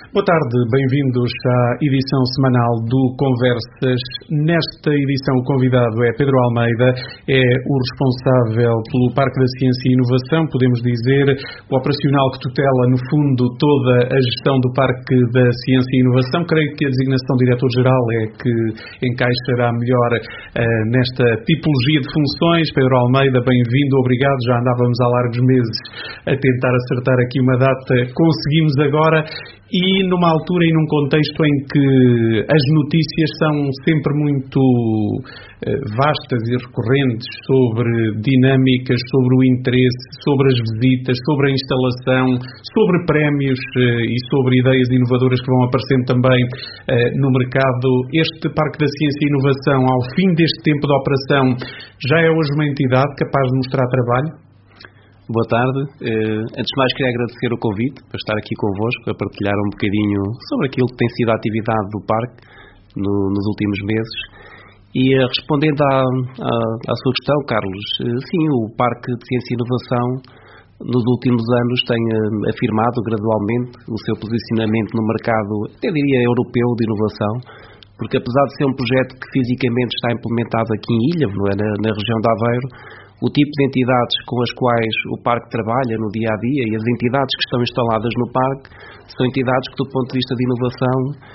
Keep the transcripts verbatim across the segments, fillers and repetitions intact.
Boa tarde, bem-vindos à edição semanal do Conversas. Nesta edição o convidado é Pedro Almeida, é o responsável pelo Parque da Ciência e Inovação, podemos dizer, o operacional que tutela, no fundo, toda a gestão do Parque da Ciência e Inovação. Creio que a designação de diretor-geral é que encaixará melhor uh, nesta tipologia de funções. Pedro Almeida, bem-vindo, obrigado. Já andávamos há largos meses a tentar acertar aqui uma data, conseguimos agora. E numa altura e num contexto em que as notícias são sempre muito vastas e recorrentes sobre dinâmicas, sobre o interesse, sobre as visitas, sobre a instalação, sobre prémios e sobre ideias inovadoras que vão aparecendo também no mercado. Este Parque da Ciência e Inovação, ao fim deste tempo de operação, já é hoje uma entidade capaz de mostrar trabalho? Boa tarde. Uh, antes de mais, queria agradecer o convite para estar aqui convosco, a partilhar um bocadinho sobre aquilo que tem sido a atividade do Parque no, nos últimos meses. E uh, respondendo à, à, à sua questão, Carlos, uh, sim, o Parque de Ciência e Inovação nos últimos anos tem uh, afirmado gradualmente o seu posicionamento no mercado, até diria europeu, de inovação, porque apesar de ser um projeto que fisicamente está implementado aqui em Ilha, não é, na, na região de Aveiro, o tipo de entidades com as quais o Parque trabalha no dia-a-dia e as entidades que estão instaladas no Parque são entidades que, do ponto de vista de inovação,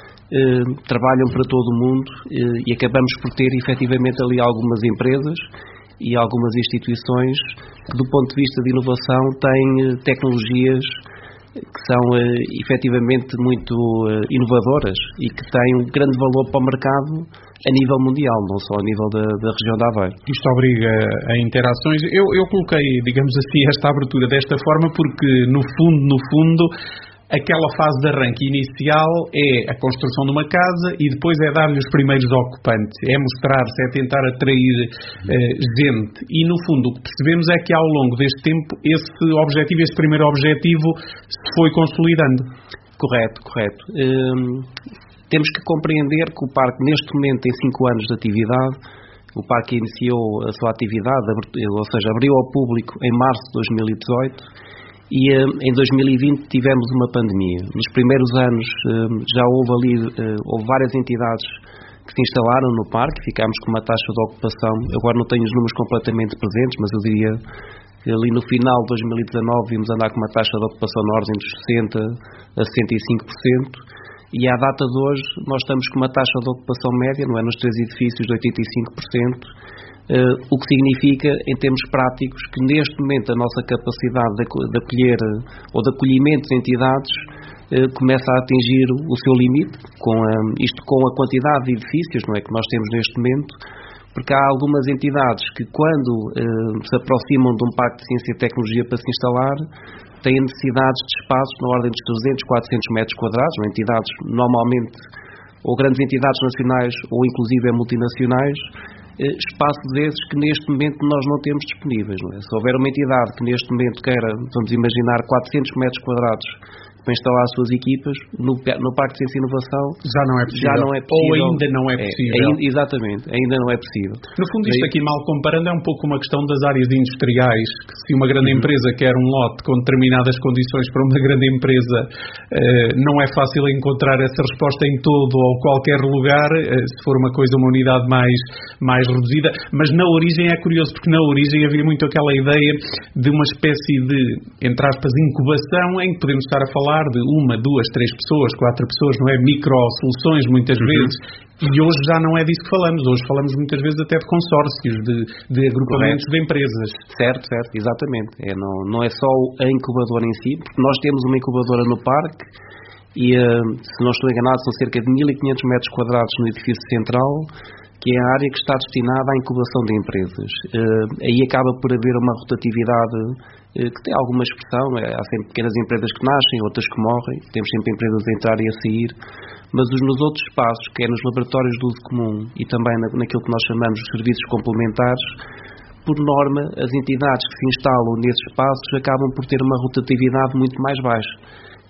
eh, trabalham para todo o mundo eh, e acabamos por ter, efetivamente, ali algumas empresas e algumas instituições que, do ponto de vista de inovação, têm eh, tecnologias que são eh, efetivamente muito eh, inovadoras e que têm um grande valor para o mercado a nível mundial, não só a nível da, da região de Aveiro. Isto obriga a interações. Eu, eu coloquei, digamos assim, esta abertura desta forma porque, no fundo, no fundo, aquela fase de arranque inicial é a construção de uma casa e depois é dar-lhe os primeiros ocupantes, é mostrar-se, é tentar atrair eh, gente. E, no fundo, o que percebemos é que, ao longo deste tempo, esse objetivo, esse primeiro objetivo, se foi consolidando. Correto, correto. Hum... Temos que compreender que o Parque, neste momento, tem cinco anos de atividade. O Parque iniciou a sua atividade, ou seja, abriu ao público em março de dois mil e dezoito e em dois mil e vinte tivemos uma pandemia. Nos primeiros anos já houve ali houve várias entidades que se instalaram no Parque, ficámos com uma taxa de ocupação, agora não tenho os números completamente presentes, mas eu diria que ali no final de dois mil e dezanove vimos andar com uma taxa de ocupação na ordem dos sessenta a sessenta e cinco por cento. E à data de hoje nós estamos com uma taxa de ocupação média, não é, nos três edifícios de oitenta e cinco por cento, uh, o que significa, em termos práticos, que neste momento a nossa capacidade de, de acolher ou de acolhimento de entidades uh, começa a atingir o seu limite, com a, isto com a quantidade de edifícios, não é, que nós temos neste momento, porque há algumas entidades que, quando uh, se aproximam de um parque de ciência e tecnologia para se instalar, têm necessidades de espaços na ordem dos trezentos, quatrocentos metros quadrados, ou entidades normalmente, ou grandes entidades nacionais, ou inclusive multinacionais, eh, espaços desses que neste momento nós não temos disponíveis. Não é? Se houver uma entidade que neste momento queira, vamos imaginar, quatrocentos metros quadrados para instalar as suas equipas, no, no Parque de Ciência e Inovação já não é possível. Já não é possível. Ou ainda não é possível. É, é, exatamente, ainda não é possível. No fundo, isto aqui, mal comparando, é um pouco uma questão das áreas industriais, que se uma grande uhum. empresa quer um lote com determinadas condições para uma grande empresa, eh, não é fácil encontrar essa resposta em todo ou qualquer lugar, eh, se for uma coisa, uma unidade mais, mais reduzida, mas na origem é curioso, porque na origem havia muito aquela ideia de uma espécie de, entre aspas, incubação, em que podemos estar a falar de uma, duas, três pessoas, quatro pessoas, não é? Micro-soluções, muitas uhum. vezes. E hoje já não é disso que falamos. Hoje falamos muitas vezes até de consórcios, de, de agrupamentos Correto. de empresas. Certo, certo, exatamente. É, não, não é só a incubadora em si, porque nós temos uma incubadora no parque e, uh, se não estou enganado, são cerca de mil e quinhentos metros quadrados no edifício central, que é a área que está destinada à incubação de empresas. Uh, aí acaba por haver uma rotatividade uh, que tem alguma expressão, é? Há sempre pequenas empresas que nascem, outras que morrem, temos sempre empresas a entrar e a sair, mas os, nos outros espaços, que é nos laboratórios de uso comum e também na, naquilo que nós chamamos de serviços complementares, por norma, as entidades que se instalam nesses espaços acabam por ter uma rotatividade muito mais baixa.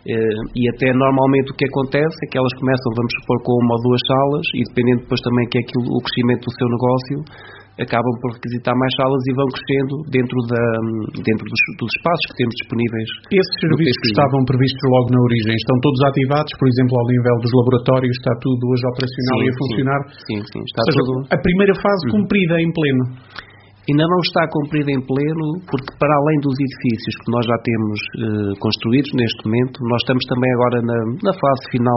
e até normalmente o que acontece é que elas começam, vamos supor, com uma ou duas salas e dependendo depois também que é aquilo, o crescimento do seu negócio, acabam por requisitar mais salas e vão crescendo dentro, da, dentro dos, dos espaços que temos disponíveis. Esses serviços que estavam previstos logo na origem estão todos ativados, por exemplo, ao nível dos laboratórios, está tudo hoje operacional sim, e a funcionar? Sim, sim, está Ou seja, tudo... a primeira fase uhum. cumprida em pleno? Ainda não está cumprida em pleno, porque para além dos edifícios que nós já temos eh, construídos neste momento, nós estamos também agora na, na fase final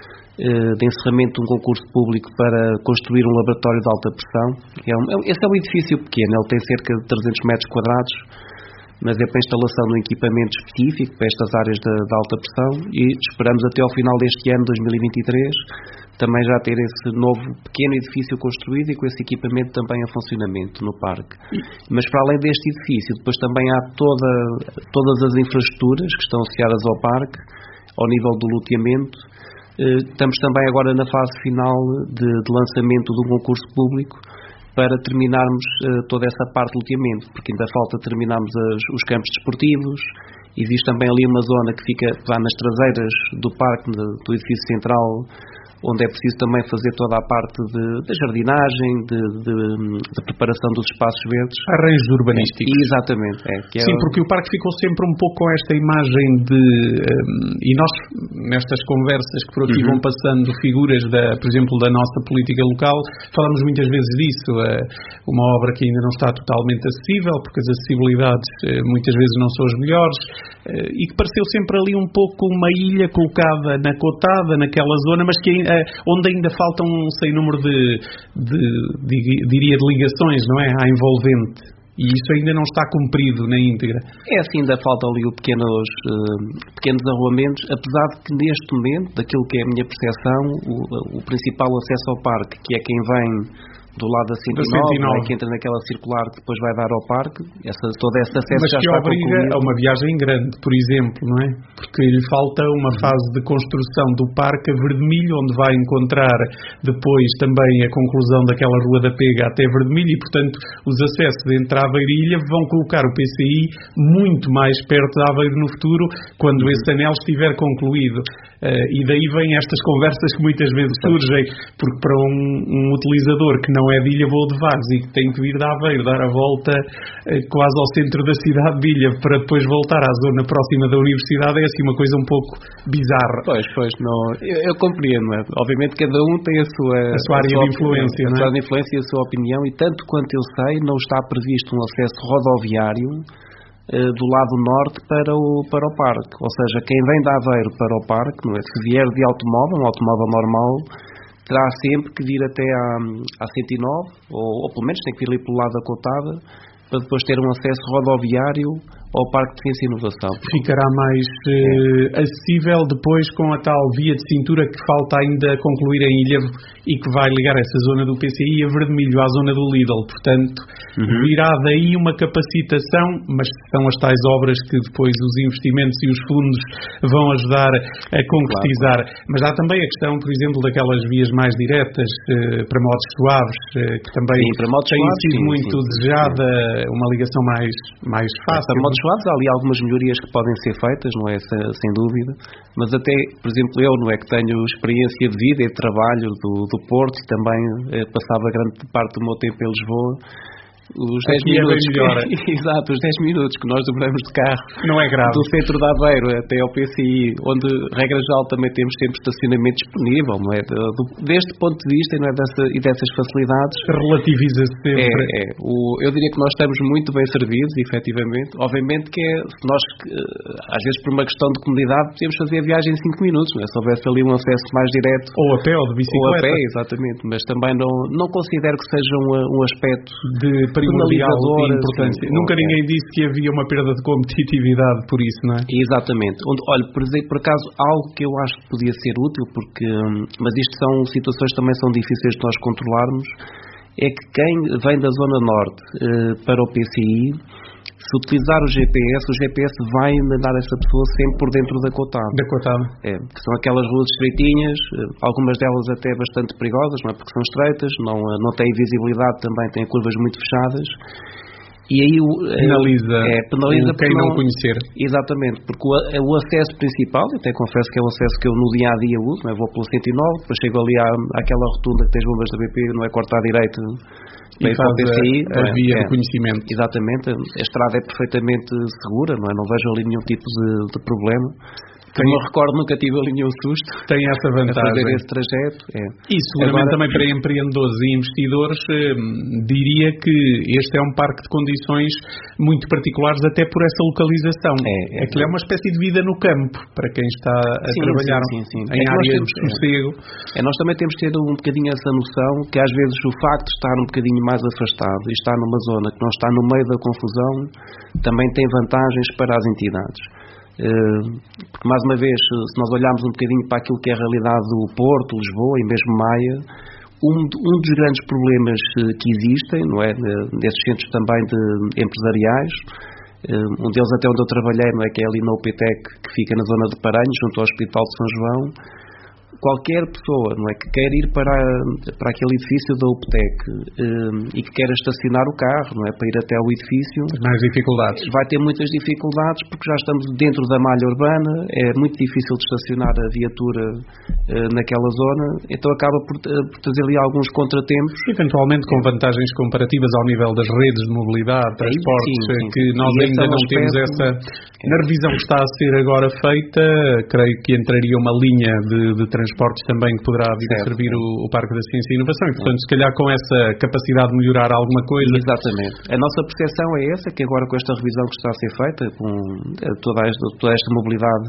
eh, de encerramento de um concurso público para construir um laboratório de alta pressão. É um, é, esse é um edifício pequeno, ele tem cerca de trezentos metros quadrados, mas é para a instalação de um equipamento específico para estas áreas de, de alta pressão e esperamos até ao final deste ano, dois mil e vinte e três, também já ter esse novo pequeno edifício construído e com esse equipamento também a funcionamento no parque. Mas para além deste edifício, depois também há toda, todas as infraestruturas que estão associadas ao parque, ao nível do loteamento. Estamos também agora na fase final de, de lançamento de um concurso público para terminarmos uh, toda essa parte de loteamento, porque ainda falta terminarmos as, os campos desportivos. Existe também ali uma zona que fica lá nas traseiras do parque, do, do edifício central, onde é preciso também fazer toda a parte de, de jardinagem, de, de, de preparação dos espaços verdes. Arranjos urbanísticos. É, exatamente. É, que é Sim, porque o parque ficou sempre um pouco com esta imagem de... Um, e nós, nestas conversas que por aqui uhum. vão passando figuras, da, por exemplo, da nossa política local, falamos muitas vezes disso. Uh, uma obra que ainda não está totalmente acessível, porque as acessibilidades uh, muitas vezes não são as melhores, uh, e que pareceu sempre ali um pouco uma ilha colocada na cotada, naquela zona, mas que onde ainda falta um sem número de, de, de, diria, de ligações, não é? À envolvente. E isso ainda não está cumprido na íntegra. É assim, ainda falta ali o pequenos, uh, pequenos arruamentos, apesar de que neste momento, daquilo que é a minha percepção, o, o principal acesso ao parque, que é quem vem do lado da cento e nove, que entra naquela circular que depois vai dar ao parque, essa, todo esse acesso mas já que está obriga concluído. A uma viagem grande, por exemplo, não é? Porque lhe falta uma uhum. fase de construção do parque a Verdemilho, onde vai encontrar depois também a conclusão daquela Rua da Pega até Verdemilho e, portanto, os acessos entre Aveiro e Ilha vão colocar o P C I muito mais perto de Aveiro no futuro, quando uhum. esse anel estiver concluído. Uh, e daí vêm estas conversas que muitas vezes surgem, porque para um, um utilizador que não é de Ilha Boa de Vagos e que tem que vir de Aveiro, dar a volta uh, quase ao centro da cidade de Ilha para depois voltar à zona próxima da universidade, é assim uma coisa um pouco bizarra. Pois, pois, não, eu, eu compreendo, é? Obviamente cada um tem a sua, a sua área a sua de influência, a não é? sua área de influência e a sua opinião, e tanto quanto eu sei, não está previsto um acesso rodoviário do lado norte para o, para o parque, ou seja, quem vem de Aveiro para o parque, não é? Se vier de automóvel, um automóvel normal, terá sempre que vir até à, à cento e nove, ou, ou pelo menos tem que vir ali pelo lado da Cotada, para depois ter um acesso rodoviário ao Parque de Ciência e Inovação. Ficará mais uh, acessível depois com a tal via de cintura que falta ainda concluir em Ilha e que vai ligar essa zona do P C I a Verdemilho, à zona do Lidl. Portanto, uhum. virá daí uma capacitação, mas são as tais obras que depois os investimentos e os fundos vão ajudar a concretizar. Claro. Mas há também a questão, por exemplo, daquelas vias mais diretas uh, para motos suaves, uh, que também sim, para motos tem suaves, sido sim, muito sim, desejada, sim. uma ligação mais, mais fácil. Para motos suaves há ali algumas melhorias que podem ser feitas, não é? Sem dúvida, mas até, por exemplo, eu, não é, que tenho experiência de vida e de trabalho do, do Porto e também eh, passava grande parte do meu tempo em Lisboa. Os dez minutos, é que, exato, os dez minutos que nós demoramos de carro não é grave. Do centro de Aveiro até ao P C I, onde, regra geral, também temos sempre estacionamento disponível, não é? Do, deste ponto de vista e, não é, dessa, e dessas facilidades, relativiza-se sempre. É, é, o, eu diria que nós estamos muito bem servidos, efetivamente. Obviamente que é, se nós, às vezes por uma questão de comodidade, podemos fazer a viagem em cinco minutos, não é? Se houvesse ali um acesso mais direto. Ou a pé ou de bicicleta. Ou a pé, exatamente. Mas também não, não considero que seja um, um aspecto de primordial de importância. Sim, Nunca é. ninguém disse que havia uma perda de competitividade por isso, não é? Exatamente. Onde, olha, por, por acaso, algo que eu acho que podia ser útil, porque, mas isto são situações que também são difíceis de nós controlarmos, é que quem vem da Zona Norte eh, para o P C I, se utilizar o G P S, o G P S vai mandar essa pessoa sempre por dentro da cotada. Da cotada. É, que são aquelas ruas estreitinhas, algumas delas até bastante perigosas, não é? Porque são estreitas, não, não têm visibilidade, também têm curvas muito fechadas. E aí o, penaliza, é, penaliza quem não, não conhecer. Exatamente, porque o, o acesso principal, eu até confesso que é o acesso que eu no dia a dia uso, não é? Vou pelo cento e nove, depois chego ali à, àquela rotunda que tem as bombas da B P, não é, corta à direita e faz a, P C I, a é, via é, de conhecimento. Exatamente, a estrada é perfeitamente segura, não é? Não vejo ali nenhum tipo de, de problema. Que me recordo, nunca tive ali nenhum susto. Tem essa vantagem. A fazer esse trajeto. É. E seguramente também para empreendedores e investidores, eh, diria que este é um parque de condições muito particulares até por essa localização. É, é, Aquilo é uma espécie de vida no campo, para quem está a sim, trabalhar sim, sim, sim. em é área temos, de sossego. É, é, nós também temos que ter um bocadinho essa noção que às vezes o facto de estar um bocadinho mais afastado e estar numa zona que não está no meio da confusão também tem vantagens para as entidades. Porque, mais uma vez, se nós olharmos um bocadinho para aquilo que é a realidade do Porto, Lisboa e mesmo Maia, um, um dos grandes problemas que existem, não é, nesses centros também de, empresariais, um deles até onde eu trabalhei, não é, que é ali na U P T E C, que fica na zona de Paranhos, junto ao Hospital de São João. Qualquer pessoa, não é, que quer ir para, para aquele edifício da U P T E C um, e que queira estacionar o carro, não é, para ir até ao edifício, mais dificuldades. Vai ter muitas dificuldades porque já estamos dentro da malha urbana, é muito difícil de estacionar a viatura uh, naquela zona, então acaba por, uh, por trazer ali alguns contratempos. Eventualmente com vantagens comparativas ao nível das redes de mobilidade, transportes, sim, sim. que nós e ainda não aspecto, temos essa... É. Na revisão que está a ser agora feita, creio que entraria uma linha de, de transportes também que poderá vir certo, a servir o, o Parque da Ciência e Inovação e, portanto, se calhar com essa capacidade de melhorar alguma coisa. Exatamente. A nossa percepção é essa, que agora com esta revisão que está a ser feita, com toda esta, toda esta mobilidade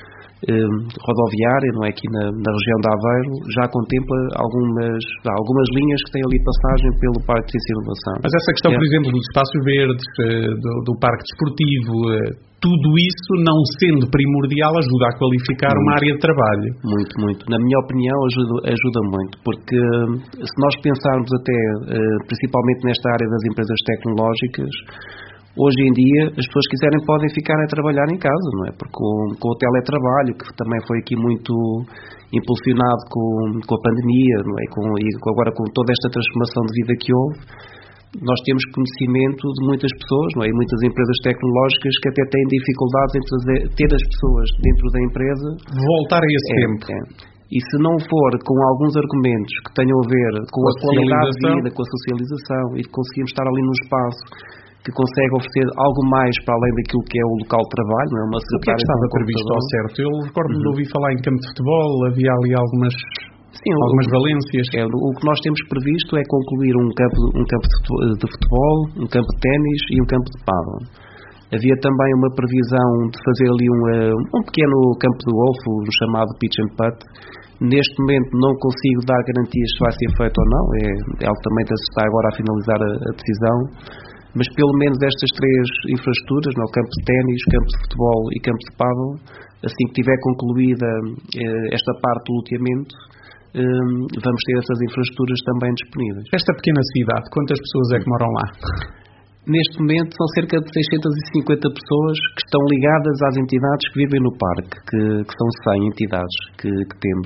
eh, rodoviária, não é, aqui na, na região de Aveiro, já contempla algumas, algumas linhas que têm ali passagem pelo Parque de Ciência e Inovação. Mas essa questão, é. por exemplo, dos espaços verdes, do, do Parque Desportivo, tudo isso, não sendo primordial, ajuda a qualificar muito, uma área de trabalho. Muito, muito. Na minha opinião, ajuda, ajuda muito, porque se nós pensarmos até, principalmente nesta área das empresas tecnológicas, hoje em dia, as pessoas que quiserem podem ficar a trabalhar em casa, não é? Porque com, com o teletrabalho, que também foi aqui muito impulsionado com, com a pandemia, não é? Com, e agora com toda esta transformação de vida que houve, nós temos conhecimento de muitas pessoas, não é? E muitas empresas tecnológicas que até têm dificuldades em trazer, ter as pessoas dentro da empresa. Voltar a esse é, tempo. É. E se não for com alguns argumentos que tenham a ver com a, a qualidade de vida, com a socialização, e que conseguimos estar ali num espaço que consegue oferecer algo mais para além daquilo que é o local de trabalho, não é? Uma o que é que estava previsto ao certo? Eu recordo-me de ouvir falar em campo de futebol, havia ali algumas, Sim, algumas o, valências. É, o que nós temos previsto é concluir um campo, um campo de futebol, um campo de ténis e um campo de pádel. Havia também uma previsão de fazer ali um, um pequeno campo de golfe, o chamado pitch and putt. Neste momento não consigo dar garantias se vai ser feito ou não, é, é algo também que se está agora a finalizar a, a decisão. Mas pelo menos estas três infraestruturas, no campo de ténis, campo de futebol e campo de pádel, assim que tiver concluída eh, esta parte do loteamento, eh, vamos ter essas infraestruturas também disponíveis. Esta pequena cidade, quantas pessoas é que moram lá? Neste momento são cerca de seiscentas e cinquenta pessoas que estão ligadas às entidades que vivem no parque, que, que são cem entidades que, que temos.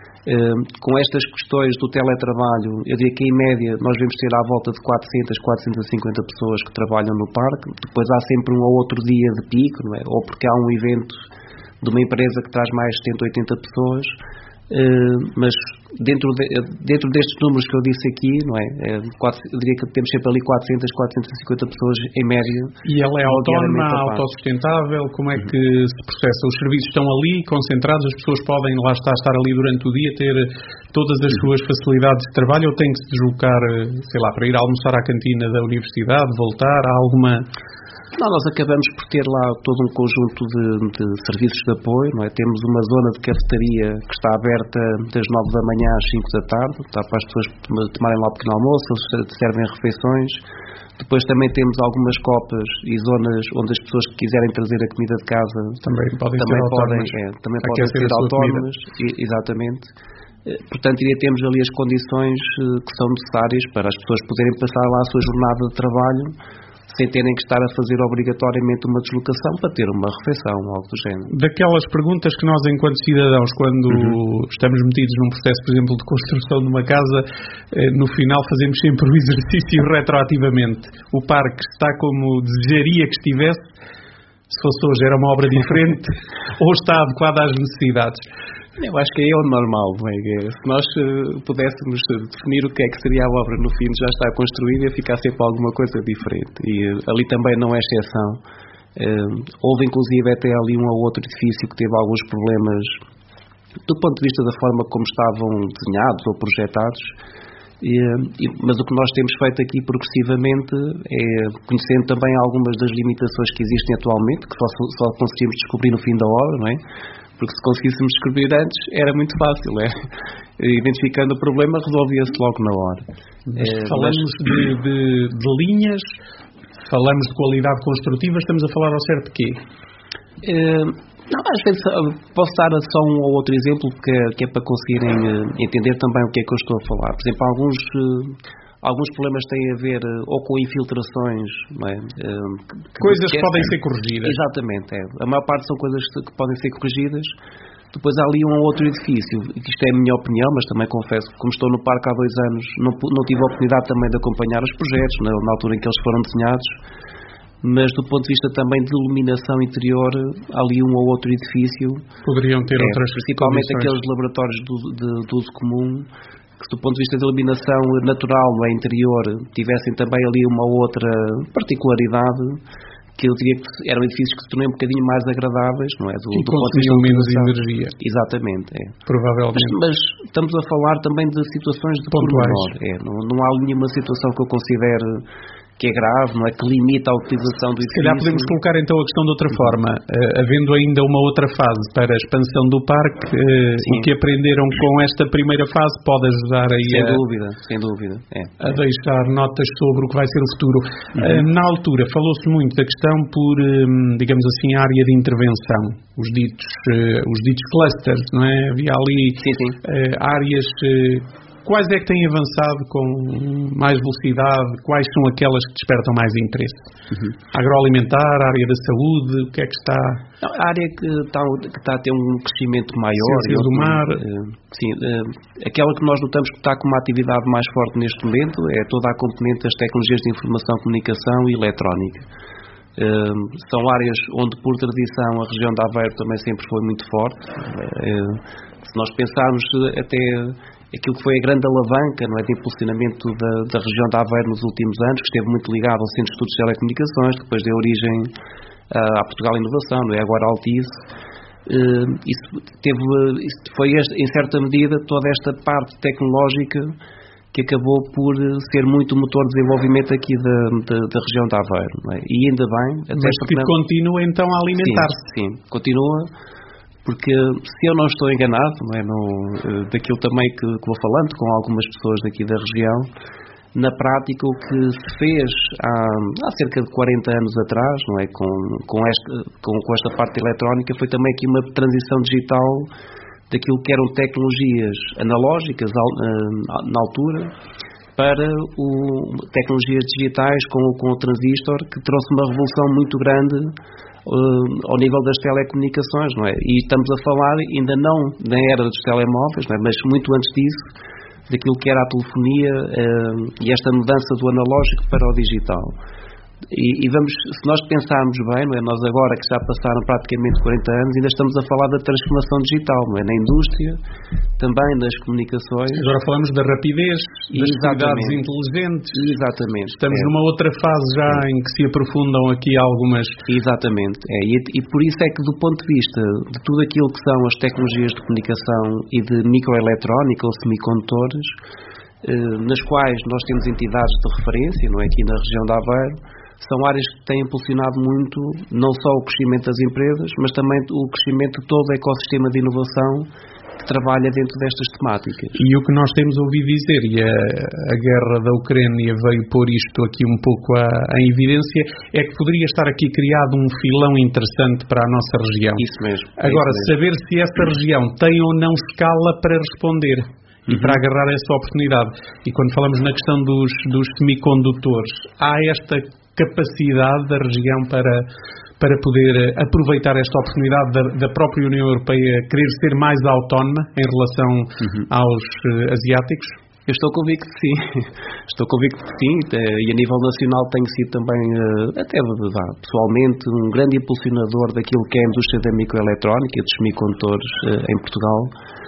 Uh, com estas questões do teletrabalho, eu diria que em média nós devemos ter à volta de quatrocentas, quatrocentas e cinquenta pessoas que trabalham no parque. Depois há sempre um ou outro dia de pico, não é? Ou porque há um evento de uma empresa que traz mais setenta, oitenta pessoas. Uh, mas dentro, de, dentro destes números que eu disse aqui, não é? Uh, quatro, eu diria que temos sempre ali quatrocentas, quatrocentas e cinquenta pessoas em média. E ela é autónoma, autossustentável? Como é que uhum. se processa? Os serviços estão ali, concentrados, as pessoas podem lá estar, estar ali durante o dia, ter todas as uhum. suas facilidades de trabalho, ou tem que se deslocar, sei lá, para ir almoçar à cantina da universidade, voltar? Há alguma... Não, nós acabamos por ter lá todo um conjunto de, de serviços de apoio, não é? Temos uma zona de cafetaria que está aberta das nove da manhã às cinco da tarde, está para as pessoas tomarem lá o pequeno almoço, eles servem refeições. Depois também temos algumas copas e zonas onde as pessoas que quiserem trazer a comida de casa também podem também ser podem, autónomas. É, também podem ser autónomas, e, exatamente. Portanto, iria temos ali as condições que são necessárias para as pessoas poderem passar lá a sua jornada de trabalho sem terem que estar a fazer obrigatoriamente uma deslocação para ter uma refeição ou algo do género. Daquelas perguntas que nós, enquanto cidadãos, quando uhum. estamos metidos num processo, por exemplo, de construção de uma casa, no final fazemos sempre o exercício retroativamente. O parque está como desejaria que estivesse, se fosse hoje era uma obra diferente, ou está adequada às necessidades? Eu acho que é o normal, não é? Se nós uh, pudéssemos definir o que é que seria a obra no fim, já está construída, ia ficar sempre alguma coisa diferente. E uh, ali também não é exceção. Uh, houve inclusive até ali um ou outro edifício que teve alguns problemas do ponto de vista da forma como estavam desenhados ou projetados. E, e, mas o que nós temos feito aqui progressivamente é, conhecendo também algumas das limitações que existem atualmente, que só, só conseguimos descobrir no fim da obra, não é? Porque se conseguíssemos descobrir antes, era muito fácil, é? Identificando o problema, resolvia-se logo na hora. É, falamos mas... de, de, de linhas, falamos de qualidade construtiva, estamos a falar ao certo de quê? É, não, às vezes posso dar só um ou outro exemplo que, que é para conseguirem entender também o que é que eu estou a falar. Por exemplo, alguns... Alguns problemas têm a ver ou com infiltrações, não é? Que, coisas que, que podem ser corrigidas. Exatamente, é. A maior parte são coisas que podem ser corrigidas. Depois há ali um ou outro edifício, que isto é a minha opinião, mas também confesso que como estou no parque há dois anos, não, não tive a oportunidade também de acompanhar os projetos, na, na altura em que eles foram desenhados, mas do ponto de vista também de iluminação interior, há ali um ou outro edifício. Poderiam ter é, outras principalmente condições. Aqueles laboratórios de, de, de uso comum, que do ponto de vista de iluminação natural no interior tivessem também ali uma outra particularidade, que eu diria que eram edifícios que se tornam um bocadinho mais agradáveis, não é? Do, e do ponto de vista menos energia. Exatamente, é. Provavelmente. Mas, mas estamos a falar também de situações de pontuais. É, não, não há nenhuma situação que eu considere que é grave, não é? Que limita a utilização do edifício. Se calhar podemos colocar então a questão de outra forma. Uh, havendo ainda uma outra fase para a expansão do parque, uh, o que aprenderam com esta primeira fase pode ajudar aí sem a, dúvida, sem dúvida. É. a deixar notas sobre o que vai ser o futuro. Uhum. Uh, na altura falou-se muito da questão por, um, digamos assim, área de intervenção. Os ditos, uh, os ditos clusters, não é? Havia ali sim, sim. Uh, áreas... Uh, Quais é que têm avançado com mais velocidade? Quais são aquelas que despertam mais interesse? Uhum. Agroalimentar, a área da saúde, o que é que está... Não, a área que está, que está a ter um crescimento maior... Ciências do mar... Uh, sim, uh, aquela que nós notamos que está com uma atividade mais forte neste momento é toda a componente das tecnologias de informação, comunicação e eletrónica. Uh, são áreas onde, por tradição, a região de Aveiro também sempre foi muito forte. Uh, se nós pensarmos até... aquilo que foi a grande alavanca, não é, de impulsionamento da, da região de Aveiro nos últimos anos, que esteve muito ligado ao Centro de Estudos de Telecomunicações, que depois deu origem uh, à Portugal Inovação, não é, agora à Altice. Uh, isso, teve, isso foi, em certa medida, toda esta parte tecnológica que acabou por ser muito motor de desenvolvimento aqui da, da, da região de Aveiro. Não é? E ainda bem... Mas que não... continua então a alimentar-se. Sim, sim, continua... Porque se eu não estou enganado, não é, no, daquilo também que, que vou falando com algumas pessoas daqui da região, na prática o que se fez há, há cerca de quarenta anos atrás, não é, com, com, esta, com, com esta parte eletrónica, foi também aqui uma transição digital daquilo que eram tecnologias analógicas na altura para o, tecnologias digitais com, com o transistor, que trouxe uma revolução muito grande Uh, ao nível das telecomunicações, não é? E estamos a falar ainda não na era dos telemóveis, não é? Mas muito antes disso, daquilo que era a telefonia uh, e esta mudança do analógico para o digital. E, e vamos, se nós pensarmos bem, não é? Nós agora que já passaram praticamente quarenta anos, ainda estamos a falar da transformação digital, não é? Na indústria, também nas comunicações. Agora falamos da rapidez, das cidades inteligentes. Exatamente. Estamos é. numa outra fase já é. em que se aprofundam aqui algumas... Exatamente. É. E, e por isso é que, do ponto de vista de tudo aquilo que são as tecnologias de comunicação e de microeletrónica ou semicondutores, eh, nas quais nós temos entidades de referência, não é? Aqui na região de Aveiro, são áreas que têm impulsionado muito não só o crescimento das empresas, mas também o crescimento de todo o ecossistema de inovação que trabalha dentro destas temáticas. E o que nós temos ouvido dizer, e a, a guerra da Ucrânia veio pôr isto aqui um pouco à, à evidência, é que poderia estar aqui criado um filão interessante para a nossa região. Isso mesmo. Agora, isso mesmo. saber se essa região tem ou não escala para responder e uhum. para agarrar essa oportunidade. E quando falamos na questão dos, dos semicondutores, há esta capacidade da região para, para poder aproveitar esta oportunidade da, da própria União Europeia querer ser mais autónoma em relação uhum. aos uh, asiáticos? Eu estou convicto que sim, estou convicto que sim, e a nível nacional tenho sido também, até pessoalmente, um grande impulsionador daquilo que é a indústria da microeletrónica e dos semicondutores em Portugal.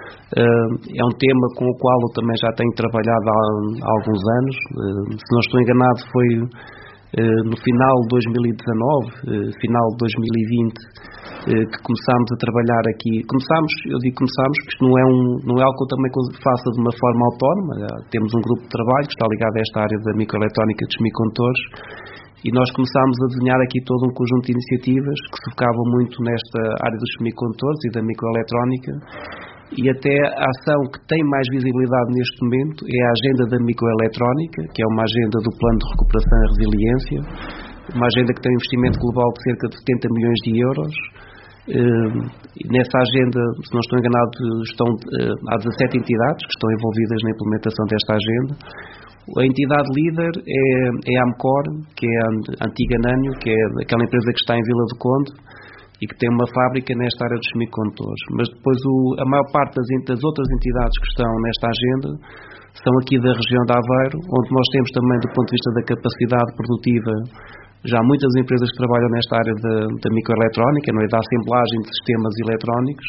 É um tema com o qual eu também já tenho trabalhado há, há alguns anos. Se não estou enganado, foi no final de dois mil e dezanove, final de dois mil e vinte, que começámos a trabalhar aqui. Começámos, eu digo começámos, porque isto não é, um, não é algo que eu também faça de uma forma autónoma. Temos um grupo de trabalho que está ligado a esta área da microeletrónica dos semicondutores e nós começámos a desenhar aqui todo um conjunto de iniciativas que se focavam muito nesta área dos semicondutores e da microeletrónica. E até a ação que tem mais visibilidade neste momento é a agenda da microeletrónica, que é uma agenda do Plano de Recuperação e Resiliência, uma agenda que tem um investimento global de cerca de setenta milhões de euros. Nessa agenda, se não estou enganado, estão, há dezassete entidades que estão envolvidas na implementação desta agenda. A entidade líder é, é a Amcor, que é a antiga Nânio, que é aquela empresa que está em Vila do Conde e que tem uma fábrica nesta área dos semicondutores. Mas depois o, a maior parte das, das outras entidades que estão nesta agenda são aqui da região de Aveiro, onde nós temos também, do ponto de vista da capacidade produtiva, já muitas empresas que trabalham nesta área da, da microeletrónica, não é? Da assemblagem de sistemas eletrónicos,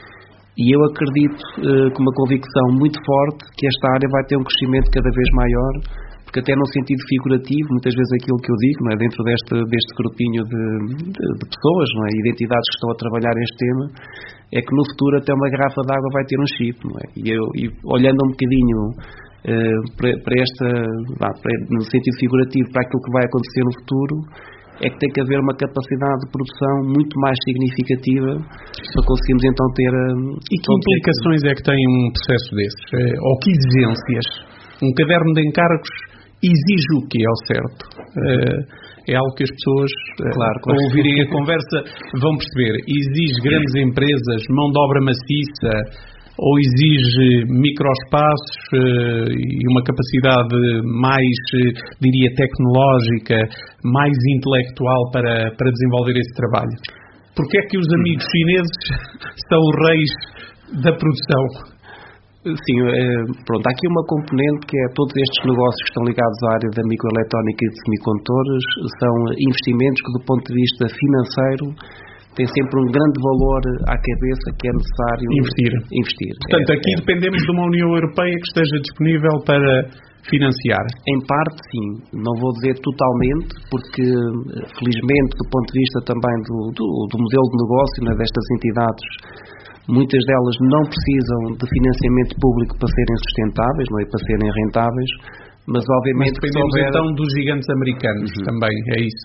e eu acredito eh, com uma convicção muito forte que esta área vai ter um crescimento cada vez maior, porque até num sentido figurativo, muitas vezes aquilo que eu digo, não é? Dentro deste, deste grupinho de, de, de pessoas, não é? Identidades que estão a trabalhar este tema, é que no futuro até uma garrafa de água vai ter um chip, não é? E, eu, e olhando um bocadinho uh, para, para esta, bah, para, no sentido figurativo, para aquilo que vai acontecer no futuro, é que tem que haver uma capacidade de produção muito mais significativa para conseguirmos então ter... Uh, e que implicações é que tem um processo desses? Uh, ou que exigências? Um caderno de encargos exige o quê, ao certo? Uh, é algo que as pessoas, uh, claro, claro. ao ouvirem a conversa, vão perceber. Exige grandes empresas, mão de obra maciça, ou exige microespaços uh, e uma capacidade mais, uh, diria, tecnológica, mais intelectual para, para desenvolver esse trabalho? Porque é que os amigos chineses são os reis da produção? Sim, pronto, há aqui uma componente que é todos estes negócios que estão ligados à área da microeletrónica e de semicondutores são investimentos que do ponto de vista financeiro têm sempre um grande valor à cabeça que é necessário investir. investir. Portanto, é, aqui é. dependemos de uma União Europeia que esteja disponível para financiar. Em parte, sim. Não vou dizer totalmente, porque felizmente do ponto de vista também do, do, do modelo de negócio, né, destas entidades, muitas delas não precisam de financiamento público para serem sustentáveis, não é? Para serem rentáveis, mas obviamente... Mas dependemos houver... então dos gigantes americanos uhum. também, é isso?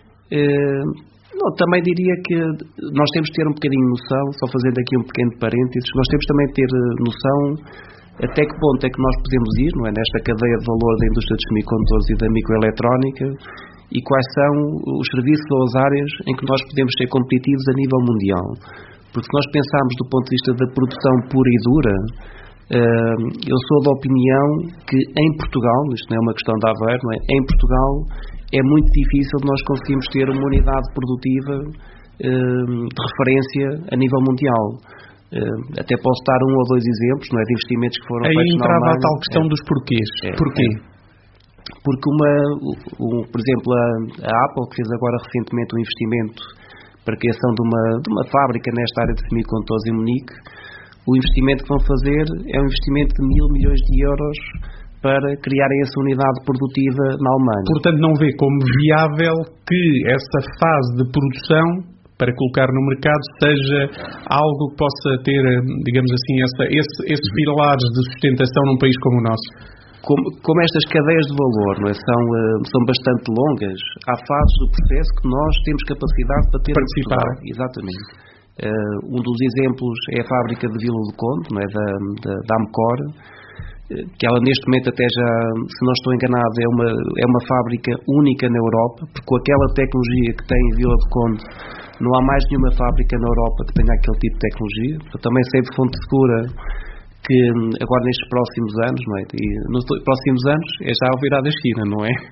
Uh, não, também diria que nós temos que ter um bocadinho noção, só fazendo aqui um pequeno parênteses, nós temos também de ter noção até que ponto é que nós podemos ir, não é? Nesta cadeia de valor da indústria dos semicondutores e da microeletrónica, e quais são os serviços ou as áreas em que nós podemos ser competitivos a nível mundial. Porque se nós pensarmos do ponto de vista da produção pura e dura, uh, eu sou da opinião que em Portugal, isto não é uma questão de Aveiro, não é? Em Portugal é muito difícil nós conseguirmos ter uma unidade produtiva uh, de referência a nível mundial. Uh, até posso dar um ou dois exemplos, não é? De investimentos que foram aí feitos na entrava Alemanha. A tal questão é. dos porquês. É, Porquê? É. Porque, uma, um, por exemplo, a, a Apple, que fez agora recentemente um investimento para a criação de uma, de uma fábrica nesta área de semicondutores em Munique, o investimento que vão fazer é um investimento de mil milhões de euros para criarem essa unidade produtiva na Alemanha. Portanto, não vê como viável que essa fase de produção, para colocar no mercado, seja algo que possa ter, digamos assim, essa, esse, esses pilares de sustentação num país como o nosso? Como, como estas cadeias de valor, não é? são, uh, são bastante longas, há fases do processo que nós temos capacidade para ter participar. Exatamente. Uh, um dos exemplos é a fábrica de Vila do Conde, não é? da, da, da Amcor, uh, que ela neste momento até já, se não estou enganado, é uma, é uma fábrica única na Europa, porque com aquela tecnologia que tem em Vila do Conde, não há mais nenhuma fábrica na Europa que tenha aquele tipo de tecnologia. Eu também sei de fonte segura que agora nestes próximos anos, não é? E nos próximos anos é já ao virar da esquina, não é?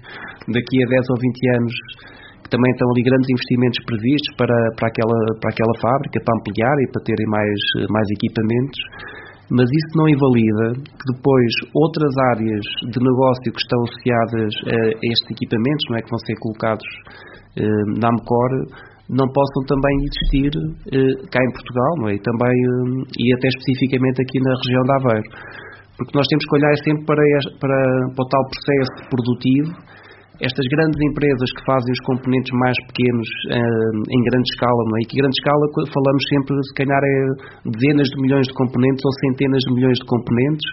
daqui a dez ou vinte anos, que também estão ali grandes investimentos previstos para, para, aquela, para aquela fábrica, para ampliar e para terem mais, mais equipamentos. Mas isso não invalida que depois outras áreas de negócio que estão associadas a estes equipamentos, não é, que vão ser colocados eh, na Amcor, não possam também existir eh, cá em Portugal, não é? E também, eh, e até especificamente aqui na região de Aveiro. Porque nós temos que olhar sempre para, este, para, para o tal processo produtivo. Estas grandes empresas que fazem os componentes mais pequenos uh, em grande escala, não é? E que grande escala falamos sempre, se calhar, é dezenas de milhões de componentes ou centenas de milhões de componentes.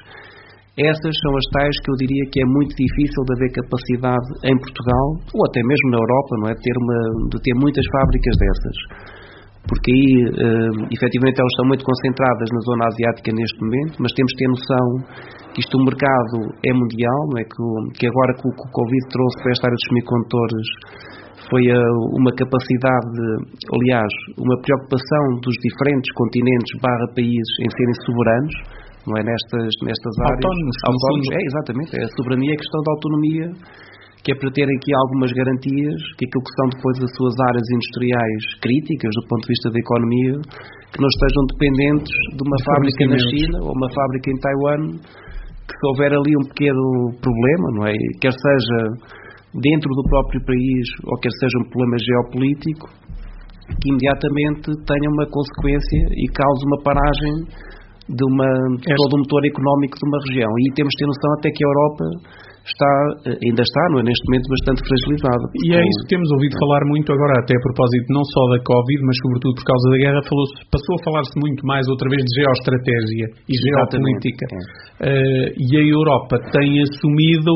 Essas são as tais que eu diria que é muito difícil de haver capacidade em Portugal, ou até mesmo na Europa, não é? De ter, uma, de ter muitas fábricas dessas. Porque aí, uh, efetivamente, elas estão muito concentradas na zona asiática neste momento, mas temos que ter noção que isto, o mercado é mundial, não é? Que, que agora que o, que o Covid trouxe para esta área dos semicondutores foi uh, uma capacidade, aliás, uma preocupação dos diferentes continentes barra países em serem soberanos, não é? Nestas, nestas áreas. Autónomos. Autónomos, é, exatamente. É a soberania, é questão da autonomia, que é para terem aqui algumas garantias que aquilo que são depois as suas áreas industriais críticas do ponto de vista da economia, que não estejam dependentes de uma fábrica na China ou uma fábrica em Taiwan, que se houver ali um pequeno problema, não é? Quer seja dentro do próprio país ou quer seja um problema geopolítico, que imediatamente tenha uma consequência e cause uma paragem de, uma, de todo o motor económico de uma região. E temos de ter noção até que a Europa está, ainda está, não é, neste momento, bastante fragilizada. E é isso que temos ouvido é. falar muito agora, até a propósito não só da Covid, mas sobretudo por causa da guerra, falou passou a falar-se muito mais outra vez de geoestratégia e geopolítica. É. Uh, e a Europa tem assumido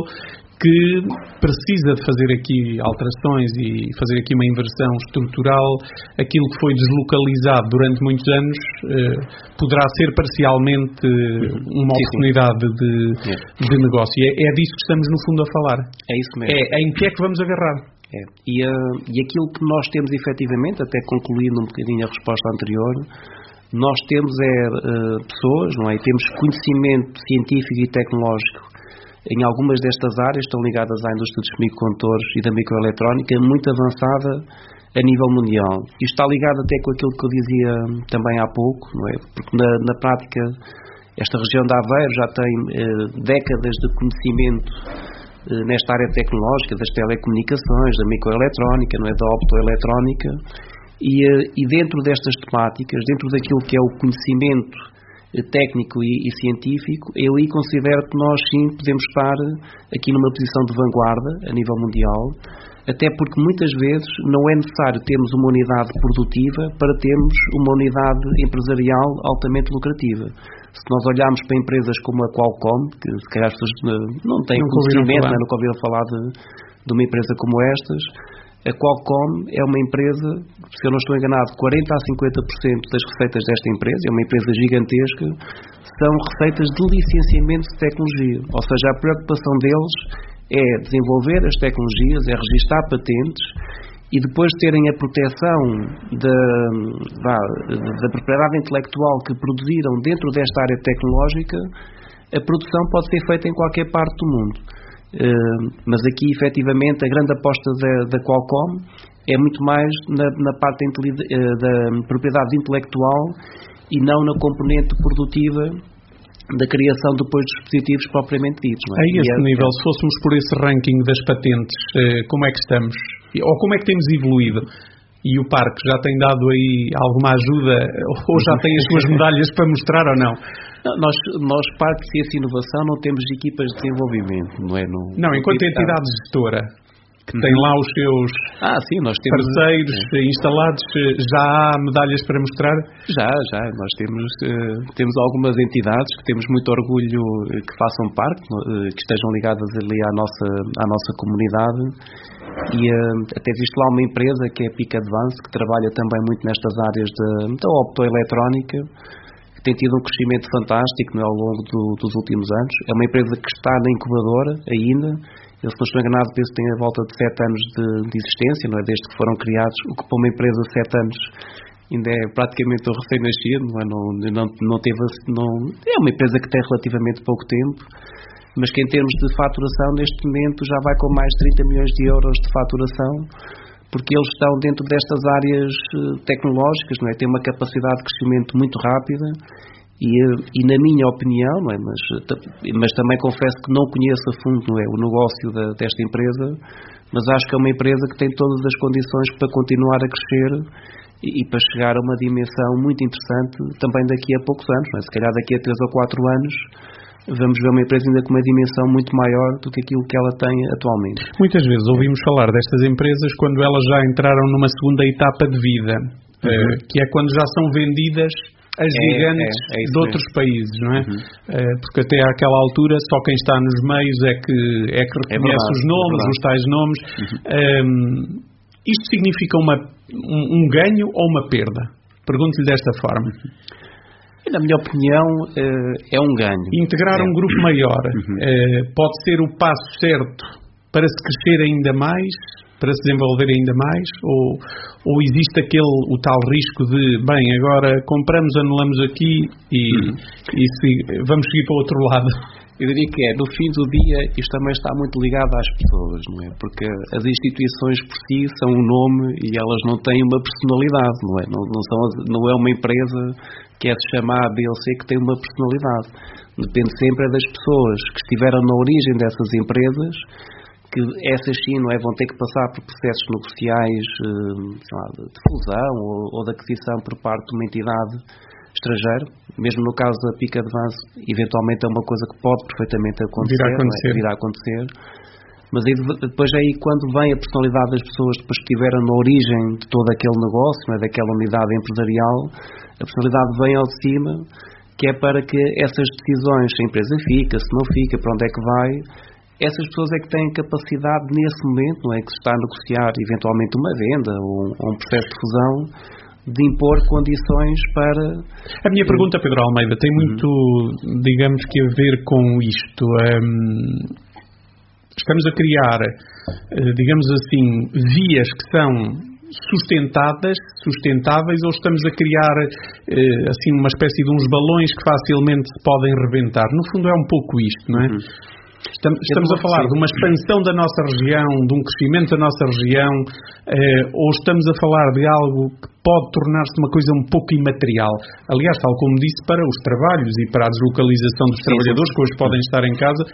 que precisa de fazer aqui alterações e fazer aqui uma inversão estrutural. Aquilo que foi deslocalizado durante muitos anos eh, poderá ser parcialmente uma sim, oportunidade sim. De, de negócio. É, é disso que estamos no fundo a falar. É isso mesmo. É, em que é que vamos agarrar? É. E, uh, e aquilo que nós temos efetivamente, até concluindo um bocadinho a resposta anterior, nós temos é, uh, pessoas, não é? Temos conhecimento científico e tecnológico em algumas destas áreas, estão ligadas à indústria dos semicondutores e da microeletrónica, muito avançada a nível mundial. Isto está ligado até com aquilo que eu dizia também há pouco, não é? Porque na, na prática esta região de Aveiro já tem eh, décadas de conhecimento eh, nesta área tecnológica, das telecomunicações, da microeletrónica, não é? Da optoeletrónica, e, eh, e dentro destas temáticas, dentro daquilo que é o conhecimento técnico e, e científico, eu aí considero que nós sim podemos estar aqui numa posição de vanguarda a nível mundial, até porque muitas vezes não é necessário termos uma unidade produtiva para termos uma unidade empresarial altamente lucrativa. Se nós olharmos para empresas como a Qualcomm, que se calhar as pessoas não têm não conhecimento, nunca ouviram falar de, de uma empresa como estas, a Qualcomm é uma empresa, se eu não estou enganado, quarenta a cinquenta por cento das receitas desta empresa, é uma empresa gigantesca, são receitas de licenciamento de tecnologia. Ou seja, a preocupação deles é desenvolver as tecnologias, é registrar patentes e depois terem a proteção da, da, da propriedade intelectual que produziram dentro desta área tecnológica. A produção pode ser feita em qualquer parte do mundo. Uh, mas aqui efetivamente a grande aposta da, da Qualcomm é muito mais na, na parte uh, da propriedade intelectual e não na componente produtiva da criação depois dos dispositivos propriamente ditos. Não é? A esse é, nível, é... se fôssemos por esse ranking das patentes, uh, como é que estamos? Ou como é que temos evoluído? E o parque já tem dado aí alguma ajuda ou já tem as suas medalhas para mostrar ou não? Não, nós, nós, Parque de Ciência e Inovação, não temos equipas de desenvolvimento, não é? No, não, enquanto entidade gestora, que tem lá os seus ah, sim, nós temos, parceiros é. instalados, já há medalhas para mostrar? Já, já. Nós temos, uh, temos algumas entidades que temos muito orgulho que façam parte, uh, que estejam ligadas ali à nossa, à nossa comunidade. E uh, até existe lá uma empresa que é a Peak Advance, que trabalha também muito nestas áreas de, da optoeletrónica, que tem tido um crescimento fantástico, não é, ao longo do, dos últimos anos. É uma empresa que está na incubadora ainda. Eu, se não estou enganado, penso que tem a volta de sete anos de, de existência, não é, desde que foram criados, o que para uma empresa de sete anos ainda é praticamente um recém-nascido, não é, não, não, não teve, não, é uma empresa que tem relativamente pouco tempo. mas que em termos de faturação neste momento já vai com mais de trinta milhões de euros de faturação, porque eles estão dentro destas áreas tecnológicas, não é? Têm uma capacidade de crescimento muito rápida e, e na minha opinião, não é? mas, mas também confesso que não conheço a fundo, não é? o negócio da, desta empresa, mas acho que é uma empresa que tem todas as condições para continuar a crescer e, e para chegar a uma dimensão muito interessante também daqui a poucos anos, não é? Se calhar daqui a três ou quatro anos vamos ver uma empresa ainda com uma dimensão muito maior do que aquilo que ela tem atualmente. Muitas vezes ouvimos falar destas empresas quando elas já entraram numa segunda etapa de vida, uhum. uh, que é quando já são vendidas as gigantes é, é, é de outros mesmo. países, não é? Uhum. Uh, porque até àquela altura só quem está nos meios é que, é que reconhece é verdade, os nomes, é os tais nomes. Uhum. Um, isto significa uma, um, um ganho ou uma perda? Pergunto-lhe desta forma. Uhum. Na minha opinião, é um ganho. Integrar é. um grupo maior uhum. pode ser o passo certo para se crescer ainda mais, para se desenvolver ainda mais? Ou, ou existe aquele, o tal risco de, bem, agora compramos, anulamos aqui e, uhum. e se, vamos seguir para o outro lado? Eu diria que é, no fim do dia, isto também está muito ligado às pessoas, não é? Porque as instituições por si são um nome e elas não têm uma personalidade, não é? Não, não, são, não é uma empresa que é de chamar A, B ou C que tem uma personalidade. Depende sempre das pessoas que estiveram na origem dessas empresas, que essas sim, não é? Vão ter que passar por processos negociais sei lá, de fusão ou, ou de aquisição por parte de uma entidade estrangeira. Mesmo no caso da Pick Advance, eventualmente é uma coisa que pode perfeitamente acontecer, virá acontecer. É? Virá acontecer. Mas aí, depois aí quando vem a personalidade das pessoas depois que estiveram na origem de todo aquele negócio, não é? Daquela unidade empresarial, a personalidade vem ao de cima, que é para que essas decisões, se a empresa fica, se não fica, para onde é que vai, essas pessoas é que têm capacidade nesse momento, não é? Que se está a negociar eventualmente uma venda ou, ou um processo de fusão, de impor condições para... A minha pergunta, Pedro Almeida, tem muito, uhum. digamos que a ver com isto. Um, estamos a criar, digamos assim, vias que são sustentadas, sustentáveis, ou estamos a criar assim uma espécie de uns balões que facilmente se podem rebentar? No fundo é um pouco isto, não é? Uhum. Estamos, estamos a falar de uma expansão da nossa região, de um crescimento da nossa região, eh, ou estamos a falar de algo que pode tornar-se uma coisa um pouco imaterial? Aliás, tal como disse, para os trabalhos e para a deslocalização dos sim, trabalhadores sim. que hoje podem estar em casa,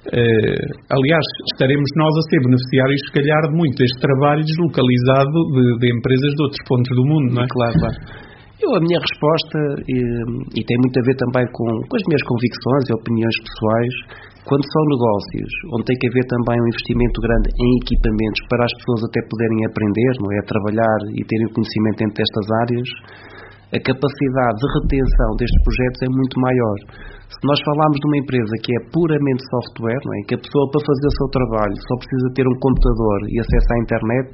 eh, aliás, estaremos nós a ser beneficiários, se calhar, de muito deste trabalho deslocalizado de, de empresas de outros pontos do mundo, não é? Claro, claro. Eu, a minha resposta, e, e tem muito a ver também com, com as minhas convicções e opiniões pessoais, quando são negócios, onde tem que haver também um investimento grande em equipamentos para as pessoas até poderem aprender, não é? A trabalhar e terem conhecimento dentro destas áreas, a capacidade de retenção destes projetos é muito maior. Se nós falarmos de uma empresa que é puramente software, não é? Que a pessoa para fazer o seu trabalho só precisa ter um computador e acesso à internet,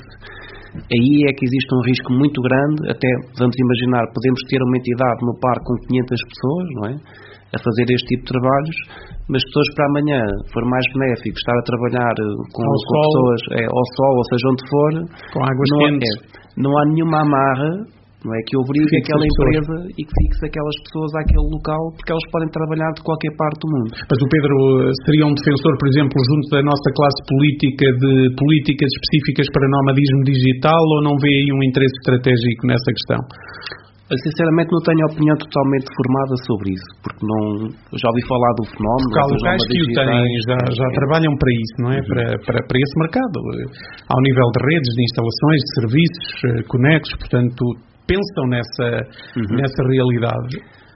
aí é que existe um risco muito grande. Até, vamos imaginar, podemos ter uma entidade no parque com quinhentas pessoas, não é? A fazer este tipo de trabalhos, mas se hoje para amanhã for mais benéfico estar a trabalhar com, com pessoas é, ao sol, ou seja, onde for, com águas não, quentes. É, não há nenhuma amarra, não é, que obrigue fixe aquela empresa pessoas. E que fixe aquelas pessoas àquele local, porque elas podem trabalhar de qualquer parte do mundo. Mas o Pedro seria um defensor, por exemplo, junto da nossa classe política, de políticas específicas para nomadismo digital, ou não vê aí um interesse estratégico nessa questão? Eu, sinceramente, não tenho opinião totalmente formada sobre isso, porque não, já ouvi falar do fenómeno. Porque há locais que o têm, já, já é. trabalham para isso, não é? Uhum. Para, para, para esse mercado, ao nível de redes, de instalações, de serviços conexos, portanto, pensam nessa, uhum. nessa realidade.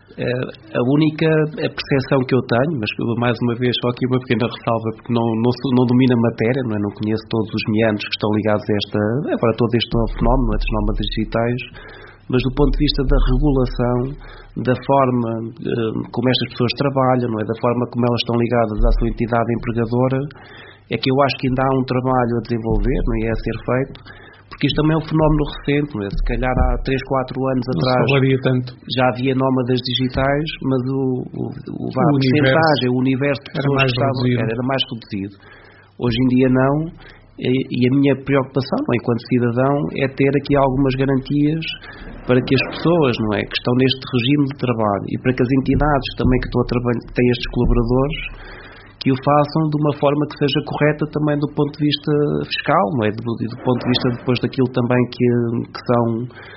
A única a percepção que eu tenho, mas mais uma vez só aqui uma pequena ressalva, porque não, não, não domino a matéria, não, é? Não conheço todos os meandros que estão ligados a esta, agora todo este novo fenómeno, estes nómadas digitais, mas do ponto de vista da regulação, da forma uh, como estas pessoas trabalham, não é? Da forma como elas estão ligadas à sua entidade empregadora, é que eu acho que ainda há um trabalho a desenvolver, não é? E a ser feito, porque isto também é um fenómeno recente, não é? Se calhar há três, quatro anos não atrás tanto. Já havia nómadas digitais, mas o, o, o, a o percentagem, o universo de pessoas era mais, que estavam, era, era mais reduzido. Hoje em dia não, e, e a minha preocupação, não é? Enquanto cidadão, é ter aqui algumas garantias para que as pessoas, não é, que estão neste regime de trabalho e para que as entidades também que estão a trabalhar, que têm estes colaboradores, que que o façam de uma forma que seja correta também do ponto de vista fiscal, não é? Do, do ponto de vista depois daquilo também que, que são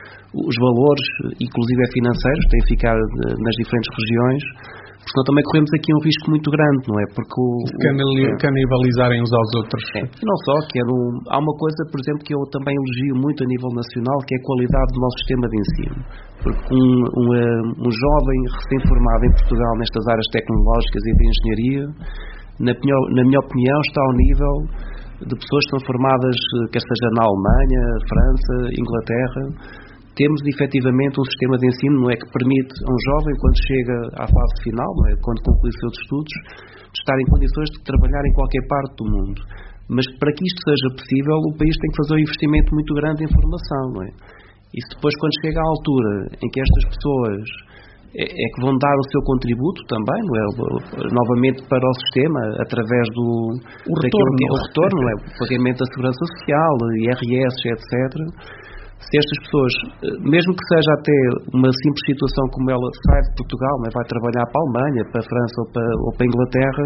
os valores, inclusive financeiros, que têm que ficar nas diferentes regiões, porque senão também corremos aqui um risco muito grande, não é? Porque o, Canali- o, canibalizarem uns aos outros. É, e não só, que é no, há uma coisa, por exemplo, que eu também elogio muito a nível nacional, que é a qualidade do nosso sistema de ensino. Porque um, um, um jovem recém-formado em Portugal nestas áreas tecnológicas e de engenharia, na, na minha opinião, está ao nível de pessoas que são formadas, quer seja na Alemanha, França, Inglaterra. Temos efetivamente um sistema de ensino, não é, que permite a um jovem, quando chega à fase final, não é, quando conclui os seus estudos, de estar em condições de trabalhar em qualquer parte do mundo. Mas para que isto seja possível, o país tem que fazer um investimento muito grande em formação, não é? E se depois, quando chega à altura em que estas pessoas é, é que vão dar o seu contributo também, não é, novamente para o sistema, através do o retorno, que é o retorno, não é, o pagamento da segurança social, I R S, etcétera. Se estas pessoas, mesmo que seja até uma simples situação como ela sai de Portugal, não é, vai trabalhar para a Alemanha, para a França ou para, ou para a Inglaterra,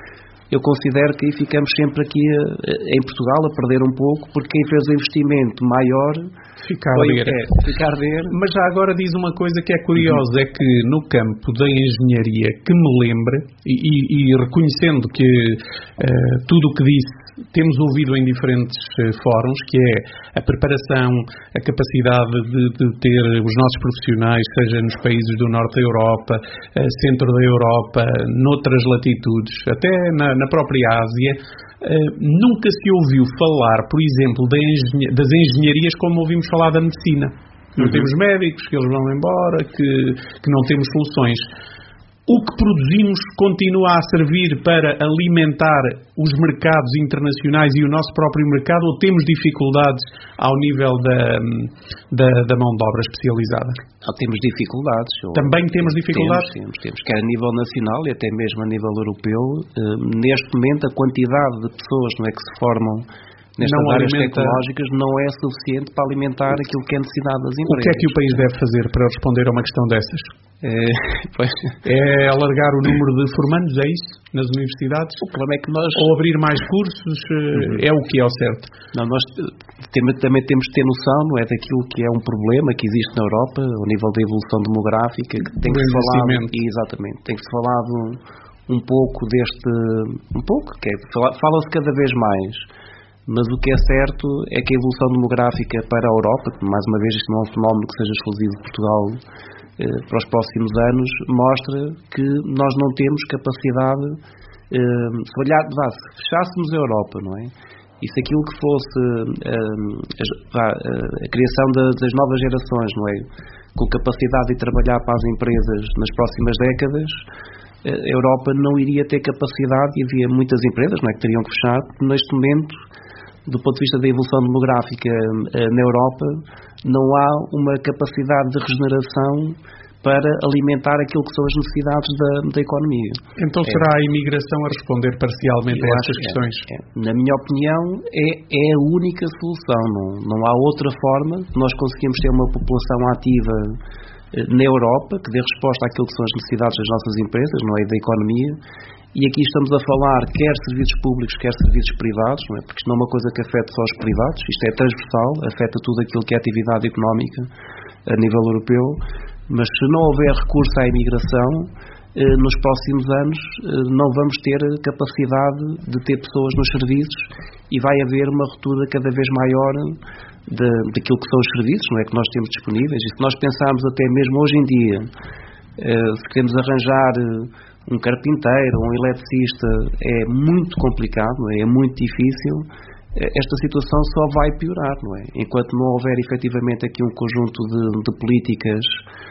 eu considero que aí ficamos sempre aqui a, a, em Portugal a perder um pouco, porque quem fez o investimento maior ficar foi, a ver. É, ficar a ver. Mas já agora diz uma coisa que é curiosa, uhum. é que no campo da engenharia, que me lembre, e, e, e reconhecendo que uh, tudo o que disse temos ouvido em diferentes uh, fóruns, que é a preparação, a capacidade de, de ter os nossos profissionais, seja nos países do norte da Europa, uh, centro da Europa, noutras latitudes, até na, na própria Ásia, uh, nunca se ouviu falar, por exemplo, da engenha- das engenharias como ouvimos falar da medicina. Não uhum. temos médicos, que eles vão embora, que, que não temos soluções. O que produzimos continua a servir para alimentar os mercados internacionais e o nosso próprio mercado, ou temos dificuldades ao nível da, da, da mão de obra especializada? Não, temos dificuldades. Também temos dificuldades? Temos, temos, temos. Quer a nível nacional e até mesmo a nível europeu. Uh, neste momento, a quantidade de pessoas, não é, que se formam nestas não áreas alimenta... tecnológicas não é suficiente para alimentar aquilo que é a necessidade das empresas. O que é que o país deve fazer para responder a uma questão dessas? É, pois... é alargar o número de formandos, é isso? Nas universidades? O problema é que nós... Ou abrir mais cursos, uhum. é o que é o certo? Não, nós também temos de ter noção, não é, daquilo que é um problema que existe na Europa, ao nível da evolução demográfica, que tem que se falar... Exatamente, tem que se falar um, um pouco deste... Um pouco, que é, fala-se cada vez mais... Mas o que é certo é que a evolução demográfica para a Europa, que mais uma vez isto não é um fenómeno que seja exclusivo de Portugal eh, para os próximos anos, mostra que nós não temos capacidade, eh, se olhar, vá, se fechássemos a Europa, não é? E se aquilo que fosse eh, a, vá, a criação de, das novas gerações, não é? Com capacidade de trabalhar para as empresas nas próximas décadas, a Europa não iria ter capacidade, e havia muitas empresas, não é, que teriam que fechar, porque neste momento, do ponto de vista da evolução demográfica na Europa, não há uma capacidade de regeneração para alimentar aquilo que são as necessidades da, da economia. Então será é. a imigração a responder parcialmente Eu a estas questões? É, é. Na minha opinião, é, é a única solução. Não, não há outra forma que nós conseguimos ter uma população ativa na Europa que dê resposta àquilo que são as necessidades das nossas empresas, não é, da economia. E aqui estamos a falar quer serviços públicos, quer serviços privados, não é? Porque isto não é uma coisa que afeta só os privados, isto é transversal, afeta tudo aquilo que é atividade económica a nível europeu, mas se não houver recurso à imigração, eh, nos próximos anos eh, não vamos ter capacidade de ter pessoas nos serviços e vai haver uma ruptura cada vez maior de, daquilo que são os serviços, não é, que nós temos disponíveis. E se nós pensarmos até mesmo hoje em dia, eh, se queremos arranjar um carpinteiro, um eletricista, é muito complicado, não é? É muito difícil. Esta situação só vai piorar, não é? Enquanto não houver efetivamente aqui um conjunto de, de políticas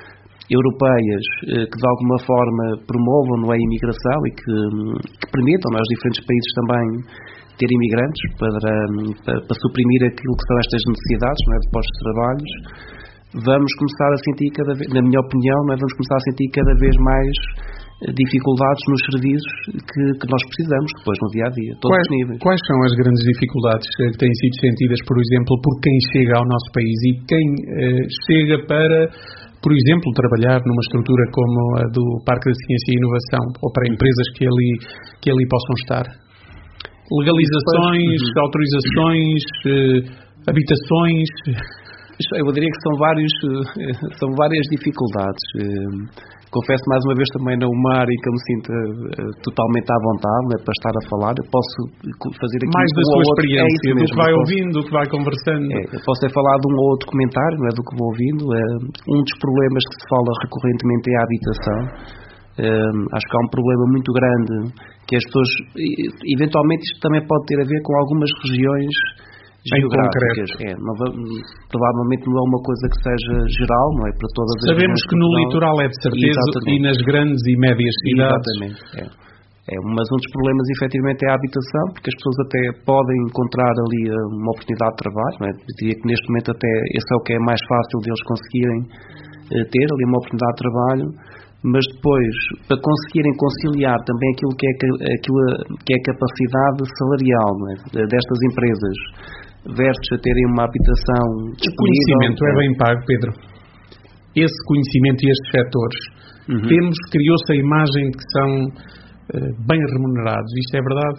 europeias que de alguma forma promovam, não é, a imigração e que, que permitam, não é, aos diferentes países também ter imigrantes para, para, para suprimir aquilo que são estas necessidades, não é, de postos de trabalhos, vamos começar a sentir cada vez, na minha opinião, não é, vamos começar a sentir cada vez mais dificuldades nos serviços que, que nós precisamos depois no dia-a-dia, todos quais, os níveis. Quais são as grandes dificuldades que têm sido sentidas, por exemplo, por quem chega ao nosso país e quem eh, chega para por exemplo, trabalhar numa estrutura como a do Parque da Ciência e Inovação, ou para empresas que ali, que ali possam estar? Legalizações, uhum. autorizações, eh, habitações... Eu diria que são, vários, são várias dificuldades. Confesso mais uma vez também não uma área em que eu me sinto totalmente à vontade, né, para estar a falar. Eu posso fazer aqui mais da sua experiência, é do que vai posso, ouvindo, do que vai conversando. É, eu posso é falar de um ou outro comentário, não é, do que vou ouvindo. É, um dos problemas que se fala recorrentemente é a habitação. Um, acho que há um problema muito grande que as pessoas, eventualmente isto também pode ter a ver com algumas regiões geográficas. É, não, provavelmente não é uma coisa que seja geral, não é para todas as regiões. Sabemos que no litoral é de certeza. Exatamente. E nas grandes e médias cidades. Exatamente. É. É, mas um dos problemas efetivamente é a habitação, porque as pessoas até podem encontrar ali uma oportunidade de trabalho, não é? Eu diria que neste momento até esse é o que é mais fácil deles conseguirem eh, ter ali uma oportunidade de trabalho, mas depois para conseguirem conciliar também aquilo que é, aquilo que é a capacidade salarial, não é, destas empresas versus a terem uma habitação disponível. O conhecimento é bem pago, Pedro? Esse conhecimento e estes setores, uhum. temos, criou-se a imagem de que são uh, bem remunerados. Isto é verdade?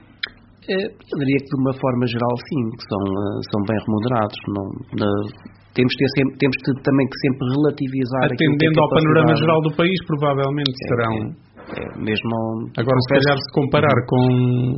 Eu diria que de uma forma geral sim, que são, uh, são bem remunerados. Não, uh, temos, ter sempre, temos que, também que sempre relativizar... Atendendo ao panorama geral do país, provavelmente é, serão... É, é, mesmo, agora, se calhar, se comparar uhum. com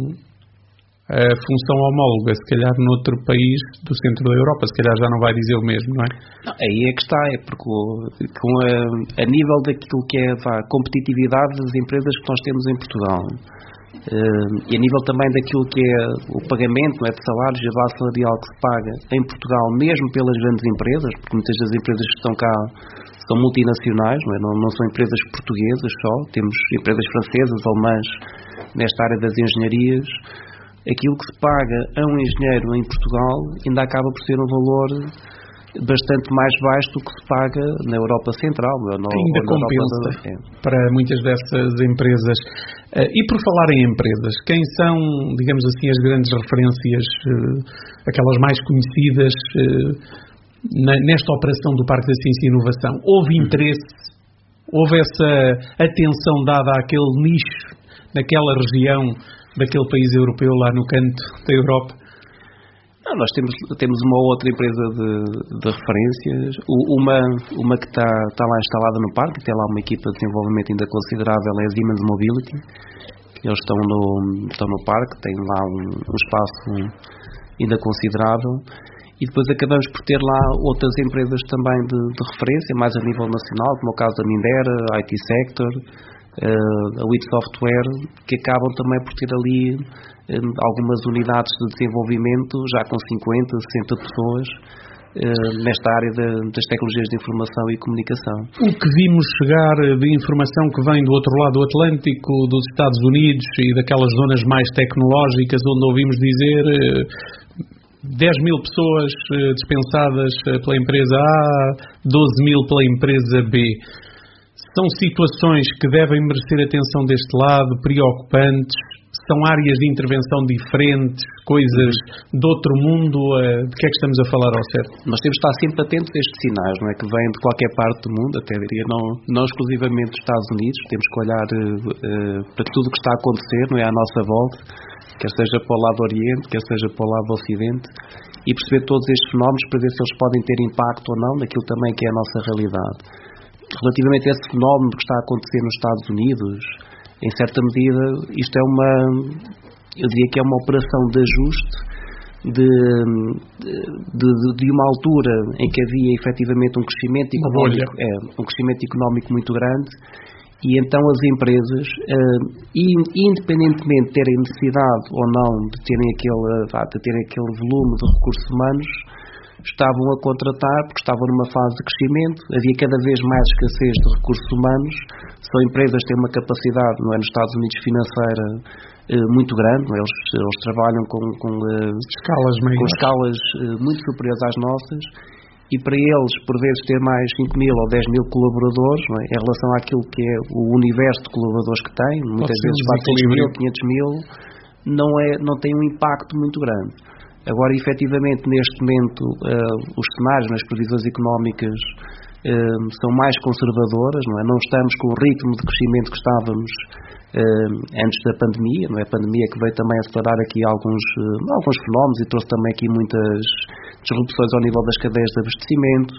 a função homóloga, se calhar noutro país do centro da Europa, se calhar já não vai dizer o mesmo, não é? Não, aí é que está, é porque com a, a nível daquilo que é a competitividade das empresas que nós temos em Portugal, uh, e a nível também daquilo que é o pagamento, não é, de salários e a base salarial que se paga em Portugal, mesmo pelas grandes empresas, porque muitas das empresas que estão cá são multinacionais, não é? Não, não são empresas portuguesas só, temos empresas francesas, alemãs, nesta área das engenharias. Aquilo que se paga a um engenheiro em Portugal ainda acaba por ser um valor bastante mais baixo do que se paga na Europa Central. No, ainda compensa Europa, é. para muitas dessas empresas. E por falar em empresas, quem são, digamos assim, as grandes referências, aquelas mais conhecidas nesta operação do Parque da Ciência e Inovação? Houve interesse, houve essa atenção dada àquele nicho, naquela região daquele país europeu lá no canto da Europa? Não, nós temos, temos uma outra empresa de, de referências, uma, uma que está, está lá instalada no parque, tem lá uma equipa de desenvolvimento ainda considerável, é a Siemens Mobility. Eles estão no, estão no parque, têm lá um, um espaço ainda considerável, e depois acabamos por ter lá outras empresas também de, de referência, mais a nível nacional, como o caso da Mindera, a I T Sector, Uh, a W I T Software, que acabam também por ter ali um, algumas unidades de desenvolvimento já com cinquenta, sessenta pessoas uh, nesta área de, das tecnologias de informação e comunicação. O que vimos chegar de informação que vem do outro lado do Atlântico, dos Estados Unidos e daquelas zonas mais tecnológicas, onde ouvimos dizer uh, dez mil pessoas uh, dispensadas pela empresa A, doze mil pela empresa B. São situações que devem merecer atenção deste lado, preocupantes, são áreas de intervenção diferentes, coisas de outro mundo. De que é que estamos a falar ao certo? Nós temos de estar sempre atentos a estes sinais, não é? Que vêm de qualquer parte do mundo, até diria não, não exclusivamente dos Estados Unidos. Temos que olhar uh, para tudo o que está a acontecer, não é, à nossa volta, quer seja para o lado Oriente, quer seja para o lado Ocidente, e perceber todos estes fenómenos para ver se eles podem ter impacto ou não naquilo também que é a nossa realidade. Relativamente a esse fenómeno que está a acontecer nos Estados Unidos, em certa medida, isto é uma, eu diria que é uma operação de ajuste de, de, de uma altura em que havia efetivamente um crescimento económico, é, um crescimento económico muito grande, e então as empresas, uh, independentemente de terem necessidade ou não de terem aquele, de terem aquele volume de recursos humanos, estavam a contratar porque estavam numa fase de crescimento, havia cada vez mais escassez de recursos humanos, são empresas que têm uma capacidade, não é, nos Estados Unidos financeira eh, muito grande, não é? eles, eles trabalham com, com, eh, escalas, com escalas eh, muito superiores às nossas, e para eles, por vezes, ter mais cinco mil ou dez mil colaboradores, não é, em relação àquilo que é o universo de colaboradores que têm, muitas Pode vezes quatrocentos mil, quinhentos mil, não, é, não tem um impacto muito grande. Agora, efetivamente, neste momento, uh, os cenários nas previsões económicas uh, são mais conservadoras, não é? Não estamos com o ritmo de crescimento que estávamos uh, antes da pandemia, não é? A pandemia que veio também acelerar aqui alguns, uh, alguns fenómenos e trouxe também aqui muitas disrupções ao nível das cadeias de abastecimento.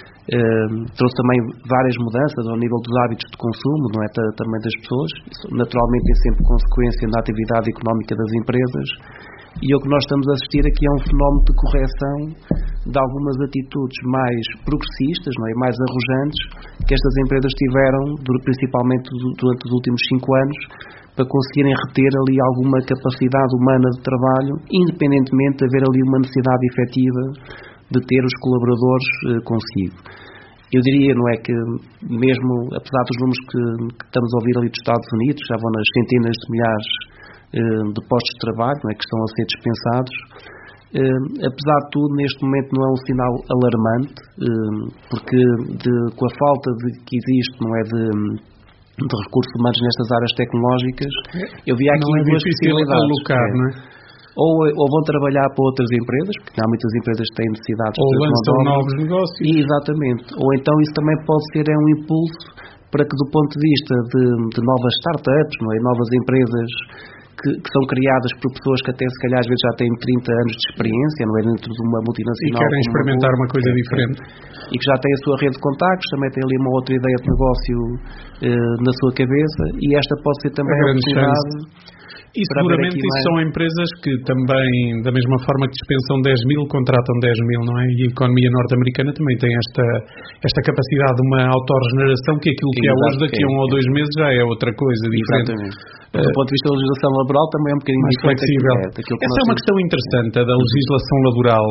Uh, trouxe também várias mudanças ao nível dos hábitos de consumo, não é? Também das pessoas. Isso, naturalmente, tem sempre consequência na atividade económica das empresas. E o que nós estamos a assistir aqui é um fenómeno de correção de algumas atitudes mais progressistas, não é? Mais arrojantes que estas empresas tiveram, principalmente durante os últimos cinco anos, para conseguirem reter ali alguma capacidade humana de trabalho, independentemente de haver ali uma necessidade efetiva de ter os colaboradores eh, consigo. Eu diria, não é, que mesmo, apesar dos números que, que estamos a ouvir ali dos Estados Unidos, já vão nas centenas de milhares eh, de postos de trabalho, não é, que estão a ser dispensados, eh, apesar de tudo, neste momento não é um sinal alarmante, eh, porque de, com a falta de, que existe, não é, de, de recursos humanos nestas áreas tecnológicas, eu vi aqui não é duas possibilidades. Alocar, é, não é? Ou, ou vão trabalhar para outras empresas, porque há muitas empresas que têm necessidades ou de lançam novos negócios. E, exatamente. Ou então isso também pode ser é um impulso para que, do ponto de vista de, de novas startups, não é? Novas empresas que, que são criadas por pessoas que até se calhar às vezes já têm trinta anos de experiência, não é? Dentro de uma multinacional. E querem experimentar uma, uma coisa é, diferente. E que já têm a sua rede de contactos, também têm ali uma outra ideia de negócio eh, na sua cabeça, e esta pode ser também a oportunidade. E seguramente isso são empresas que também, da mesma forma que dispensam dez mil, contratam dez mil, não é? E a economia norte-americana também tem esta, esta capacidade de uma autorregeneração, que aquilo que é hoje, daqui a um ou dois meses já é outra coisa diferente. Exatamente. Do ponto de vista da legislação laboral também é um bocadinho mais flexível. É, essa é uma questão interessante, a da legislação laboral.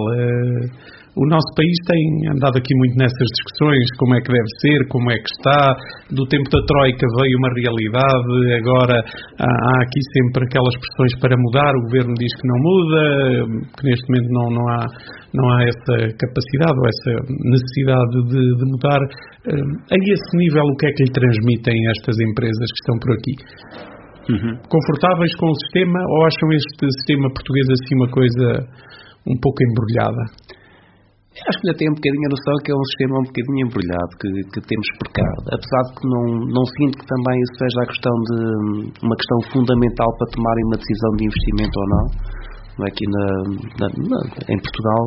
O nosso país tem andado aqui muito nessas discussões, como é que deve ser, como é que está. Do tempo da Troika veio uma realidade, agora há, há aqui sempre aquelas pressões para mudar, o Governo diz que não muda, que neste momento não, não, há, não há essa capacidade ou essa necessidade de, de mudar. A esse nível, o que é que lhe transmitem estas empresas que estão por aqui? Uhum. Confortáveis com o sistema, ou acham este sistema português assim uma coisa um pouco embrulhada? Acho que ainda tem um bocadinho a noção que é um sistema um bocadinho embrulhado que, que temos precado, apesar de que não, não sinto que também isso seja a questão de uma questão fundamental para tomarem uma decisão de investimento ou não, não é aqui na, na, na, em Portugal,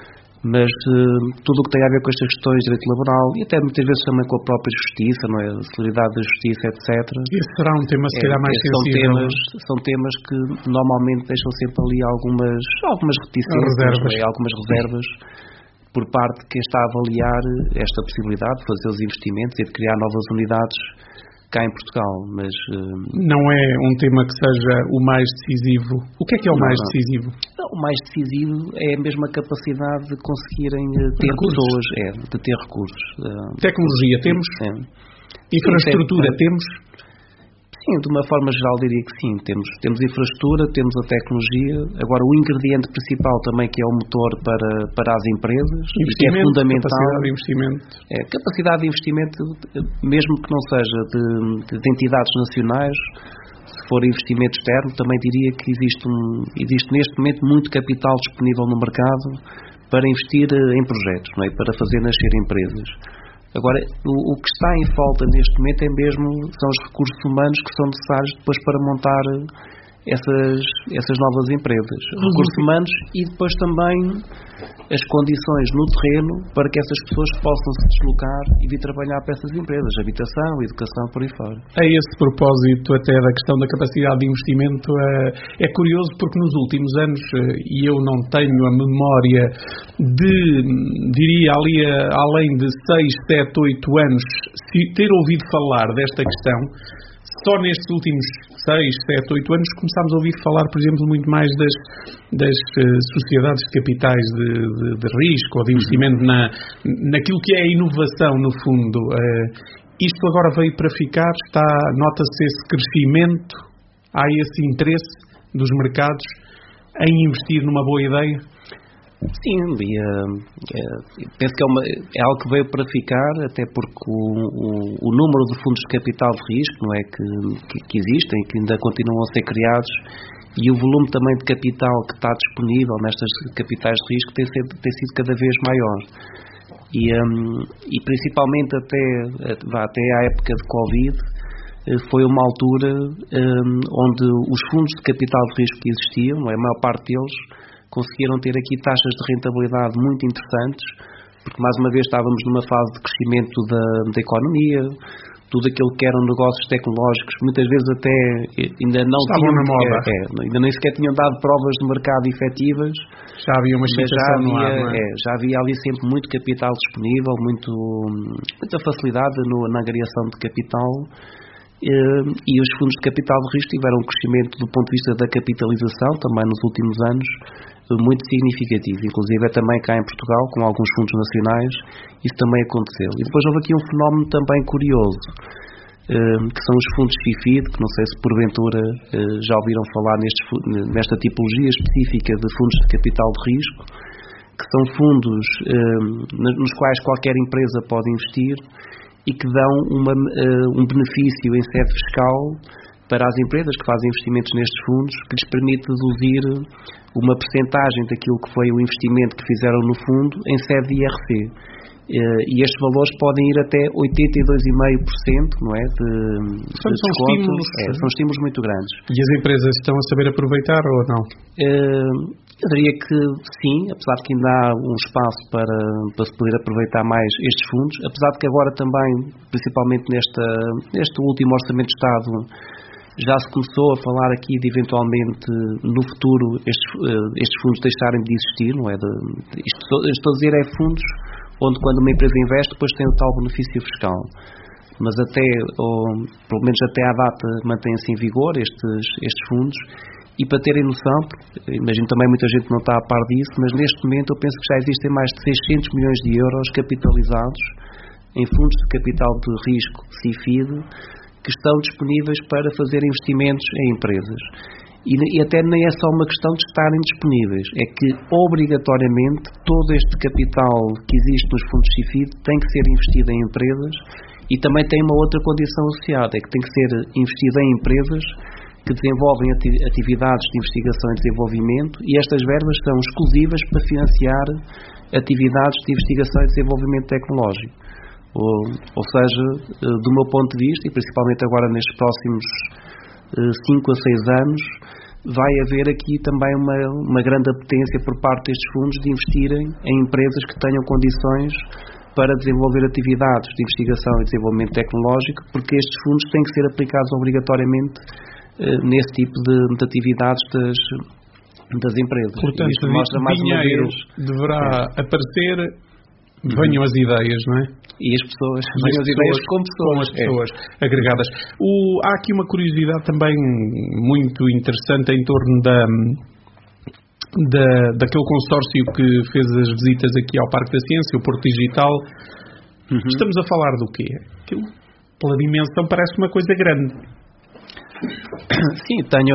mas uh, tudo o que tem a ver com estas questões de direito laboral e até muitas vezes também com a própria justiça, não é? A celeridade da justiça, etcétera. Esse será um tema se calhar é, mais são sensível. Temas, são temas que normalmente deixam sempre ali algumas, algumas reticências, reservas. É? Algumas reservas por parte de quem está a avaliar esta possibilidade de fazer os investimentos e de criar novas unidades cá em Portugal, mas... Uh... Não é um tema que seja o mais decisivo. O que é que é o não, mais não. decisivo? Não, o mais decisivo é a mesma capacidade de conseguirem ter recursos. pessoas, é, de ter recursos. Uh... Tecnologia temos? É. Infraestrutura Sim, temos? Sim, de uma forma geral diria que sim. Temos, temos infraestrutura, temos a tecnologia. Agora, o ingrediente principal também, que é o motor para, para as empresas, e que é fundamental. Capacidade de investimento. É, capacidade de investimento, mesmo que não seja de, de entidades nacionais, se for investimento externo, também diria que existe, um, existe neste momento muito capital disponível no mercado para investir em projetos, não é? Para fazer nascer empresas. Agora, o, o que está em falta neste momento é mesmo, são os recursos humanos que são necessários depois para montar essas, essas novas empresas. Uhum. Recursos humanos e depois também as condições no terreno para que essas pessoas possam se deslocar e vir trabalhar para essas empresas, habitação, educação, por aí fora. A esse propósito até da questão da capacidade de investimento, é, é curioso porque nos últimos anos, e eu não tenho a memória de, diria ali, além de seis, sete, oito anos, ter ouvido falar desta questão. Só nestes últimos seis, sete, oito anos começámos a ouvir falar, por exemplo, muito mais das, das uh, sociedades de capitais de, de, de risco ou de investimento na, naquilo que é a inovação, no fundo. Uh, isto agora veio para ficar, está, nota-se esse crescimento, há esse interesse dos mercados em investir numa boa ideia? Sim, e, uh, uh, penso que é, uma, é algo que veio para ficar, até porque o, o, o número de fundos de capital de risco, não é, que, que, que existem, que ainda continuam a ser criados, e o volume também de capital que está disponível nestas capitais de risco tem sido, tem sido cada vez maior. E, um, e principalmente até, até à época de Covid, foi uma altura um, onde os fundos de capital de risco que existiam, a maior parte deles, conseguiram ter aqui taxas de rentabilidade muito interessantes, porque mais uma vez estávamos numa fase de crescimento da, da economia, tudo aquilo que eram negócios tecnológicos, muitas vezes até ainda não estavam tinham, na moda. É, é, ainda nem sequer tinham dado provas de mercado efetivas. Já havia uma excitação no ar, não é? É, já havia ali sempre muito capital disponível, muito, muita facilidade no, na agregação de capital. E os fundos de capital de risco tiveram um crescimento do ponto de vista da capitalização também nos últimos anos muito significativo, inclusive é também cá em Portugal, com alguns fundos nacionais, isso também aconteceu. E depois houve aqui um fenómeno também curioso, que são os fundos F I F I D, que não sei se porventura já ouviram falar nestes, nesta tipologia específica de fundos de capital de risco, que são fundos nos quais qualquer empresa pode investir e que dão uma, um benefício em sede fiscal para as empresas que fazem investimentos nestes fundos, que lhes permite deduzir uma percentagem daquilo que foi o investimento que fizeram no fundo em sede de I R C. E estes valores podem ir até oitenta e dois vírgula cinco por cento, não é? De, são, de são, estímulos, é, são estímulos muito grandes. E as empresas estão a saber aproveitar ou não? Eu diria que sim, apesar de que ainda há um espaço para, para se poder aproveitar mais estes fundos, apesar de que agora também, principalmente nesta, neste último Orçamento de Estado, já se começou a falar aqui de eventualmente no futuro estes, estes fundos deixarem de existir, não é? De, isto, estou a dizer é fundos onde quando uma empresa investe depois tem o tal benefício fiscal, mas até, ou, pelo menos até à data mantém-se em vigor estes, estes fundos. E para terem noção, imagino também muita gente não está a par disso, mas neste momento eu penso que já existem mais de seiscentos milhões de euros capitalizados em fundos de capital de risco C I F I D que estão disponíveis para fazer investimentos em empresas. E, e até nem é só uma questão de estarem disponíveis, é que obrigatoriamente todo este capital que existe nos fundos C I F I D tem que ser investido em empresas e também tem uma outra condição associada, é que tem que ser investido em empresas que desenvolvem atividades de investigação e desenvolvimento e estas verbas são exclusivas para financiar atividades de investigação e desenvolvimento tecnológico. Ou, ou seja, do meu ponto de vista, e principalmente agora nestes próximos cinco a seis anos, vai haver aqui também uma, uma grande apetência por parte destes fundos de investirem em empresas que tenham condições para desenvolver atividades de investigação e desenvolvimento tecnológico, porque estes fundos têm que ser aplicados obrigatoriamente nesse tipo de, de atividades das, das empresas. Portanto, isto mostra mais uma vez, deverá é. aparecer, venham as ideias, não é? E as pessoas, venham as ideias com pessoas, com as pessoas é. agregadas. O, há aqui uma curiosidade também muito interessante em torno da, da, daquele consórcio que fez as visitas aqui ao Parque da Ciência, o Porto Digital. Uhum. Estamos a falar do quê? Aquilo, pela dimensão, parece uma coisa grande. Sim, tenho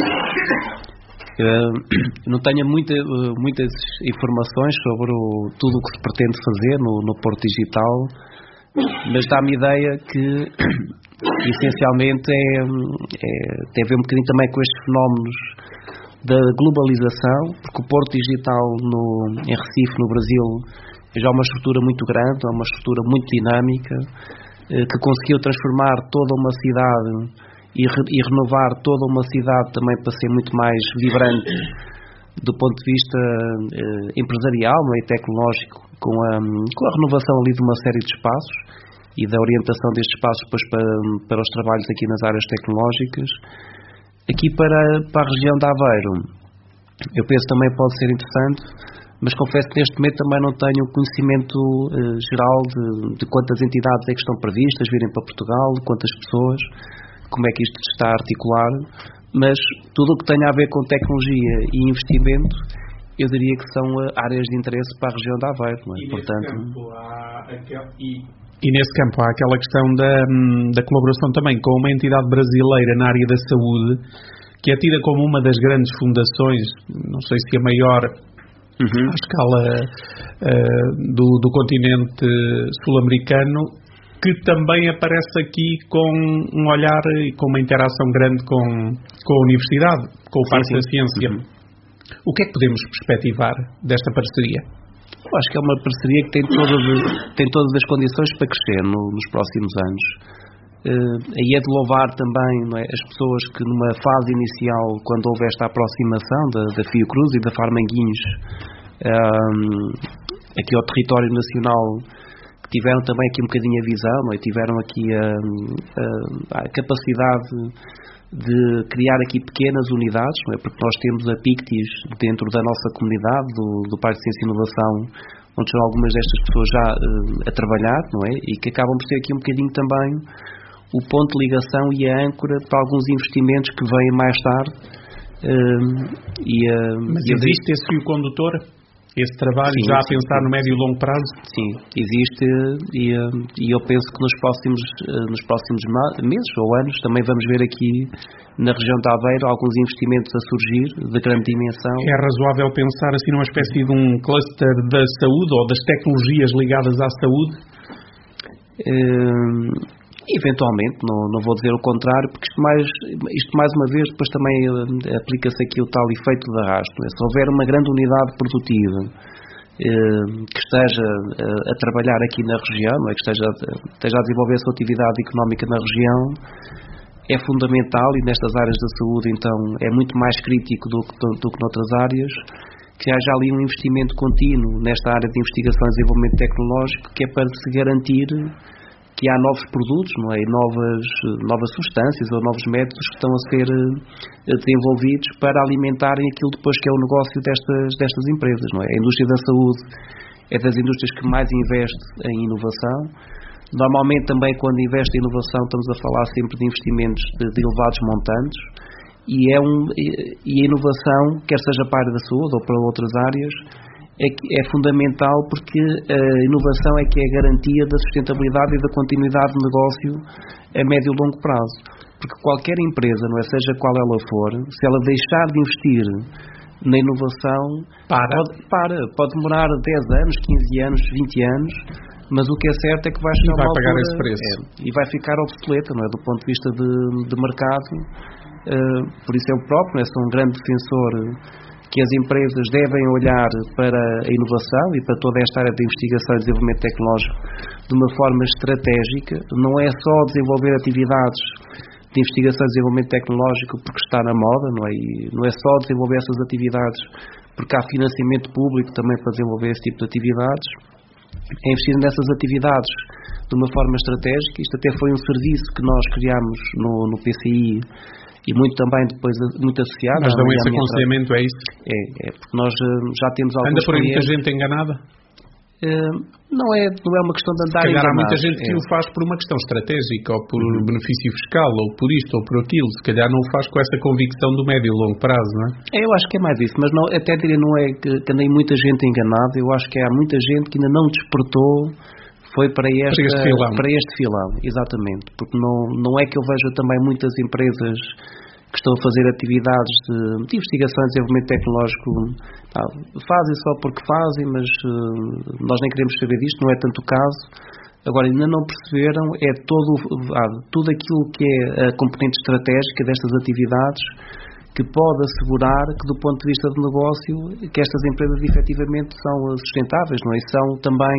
uh, não tenho muita, uh, muitas informações sobre o, tudo o que se pretende fazer no, no Porto Digital, mas dá-me ideia que essencialmente é, é, tem a ver um bocadinho também com estes fenómenos da globalização, porque o Porto Digital no, em Recife, no Brasil, é já uma estrutura muito grande, é uma estrutura muito dinâmica, uh, que conseguiu transformar toda uma cidade E, re, e renovar toda uma cidade também para ser muito mais vibrante do ponto de vista eh, empresarial, não é, e tecnológico, com a, com a renovação ali de uma série de espaços e da orientação destes espaços depois para, para os trabalhos aqui nas áreas tecnológicas. Aqui para, para a região de Aveiro, eu penso também pode ser interessante, mas confesso que neste momento também não tenho conhecimento eh, geral de, de quantas entidades é que estão previstas virem para Portugal, de quantas pessoas, como é que isto está a articular, mas tudo o que tenha a ver com tecnologia e investimento, eu diria que são áreas de interesse para a região de Aveiro, não é? E, Portanto, nesse campo há aquel... e, e nesse campo há aquela questão da, da colaboração também com uma entidade brasileira na área da saúde, que é tida como uma das grandes fundações, não sei se a maior uhum. à escala uh, do, do continente sul-americano, que também aparece aqui com um olhar e com uma interação grande com, com a Universidade, com o Parque da Ciência. Uhum. O que é que podemos perspectivar desta parceria? Eu acho que é uma parceria que tem todas, tem todas as condições para crescer no, nos próximos anos. Uh, aí é de louvar também, não é, as pessoas que numa fase inicial, quando houve esta aproximação da, da Fiocruz e da Farmanguinhos um, aqui ao território nacional, que tiveram também aqui um bocadinho a visão, não é? Tiveram aqui a, a, a capacidade de criar aqui pequenas unidades, não é? Porque nós temos a Pictis dentro da nossa comunidade do, do Parque de Ciência e Inovação, onde estão algumas destas pessoas já uh, a trabalhar, não é? E que acabam por ser aqui um bocadinho também o ponto de ligação e a âncora para alguns investimentos que vêm mais tarde. Uh, e, uh, Mas e existe esse fio condutor? Esse trabalho sim, já a pensar sim. no médio e longo prazo? Sim, existe e, e eu penso que nos próximos, nos próximos meses ou anos também vamos ver aqui na região de Aveiro alguns investimentos a surgir de grande dimensão. É razoável pensar assim numa espécie de um cluster da saúde ou das tecnologias ligadas à saúde? Uh, eventualmente, não, não vou dizer o contrário, porque isto mais, isto mais uma vez depois também uh, aplica-se aqui o tal efeito de arrasto. É? Se houver uma grande unidade produtiva uh, que esteja uh, a trabalhar aqui na região, não é? Que esteja, esteja a desenvolver a sua atividade económica na região, é fundamental, e nestas áreas da saúde então é muito mais crítico do que, do, do que noutras áreas, que haja ali um investimento contínuo nesta área de investigação e desenvolvimento tecnológico, que é para se garantir que há novos produtos, não é? E novas, novas substâncias ou novos métodos que estão a ser desenvolvidos para alimentarem aquilo depois que é o negócio destas, destas empresas, não é? A indústria da saúde é das indústrias que mais investe em inovação. Normalmente também quando investe em inovação estamos a falar sempre de investimentos de, de elevados montantes, e, é um, e a inovação, quer seja para a área da saúde ou para outras áreas, É, é fundamental, porque a inovação é que é a garantia da sustentabilidade e da continuidade de negócio a médio e longo prazo. Porque qualquer empresa, não é, seja qual ela for, se ela deixar de investir na inovação, para. Pode, para, pode demorar dez anos, quinze anos, vinte anos, mas o que é certo é que vai chegar e vai uma pagar altura, esse preço. É, e vai ficar obsoleta, não é, do ponto de vista de, de mercado. Uh, por isso eu próprio, não é, sou um grande defensor que as empresas devem olhar para a inovação e para toda esta área de investigação e desenvolvimento tecnológico de uma forma estratégica. Não é só desenvolver atividades de investigação e desenvolvimento tecnológico porque está na moda, não é? E não é só desenvolver essas atividades porque há financiamento público também para desenvolver esse tipo de atividades. É investir nessas atividades de uma forma estratégica. Isto até foi um serviço que nós criámos no, no P C I, e muito também depois muito associado. Mas dão esse aconselhamento, é isso? É, é, porque nós já temos alguns. Anda por aí muita clientes, gente enganada? Uh, não, é, não é uma questão de andar enganado. Se calhar há muita gente é. que o faz por uma questão estratégica, ou por uhum. benefício fiscal, ou por isto, ou por aquilo. Se calhar não o faz com essa convicção do médio e longo prazo, não é? Eu acho que é mais isso, mas não, até diria não é que, que andei muita gente enganada. Eu acho que há muita gente que ainda não despertou. Foi para, esta, para, este filão. para este filão, exatamente. Porque não, não é que eu veja também muitas empresas que estão a fazer atividades de, de investigação e desenvolvimento tecnológico, tá, fazem só porque fazem, mas uh, nós nem queremos saber disto, não é tanto o caso. Agora, ainda não perceberam, é todo, ah, tudo aquilo que é a componente estratégica destas atividades, que pode assegurar que, do ponto de vista do negócio, que estas empresas efetivamente são sustentáveis, não é? E são também,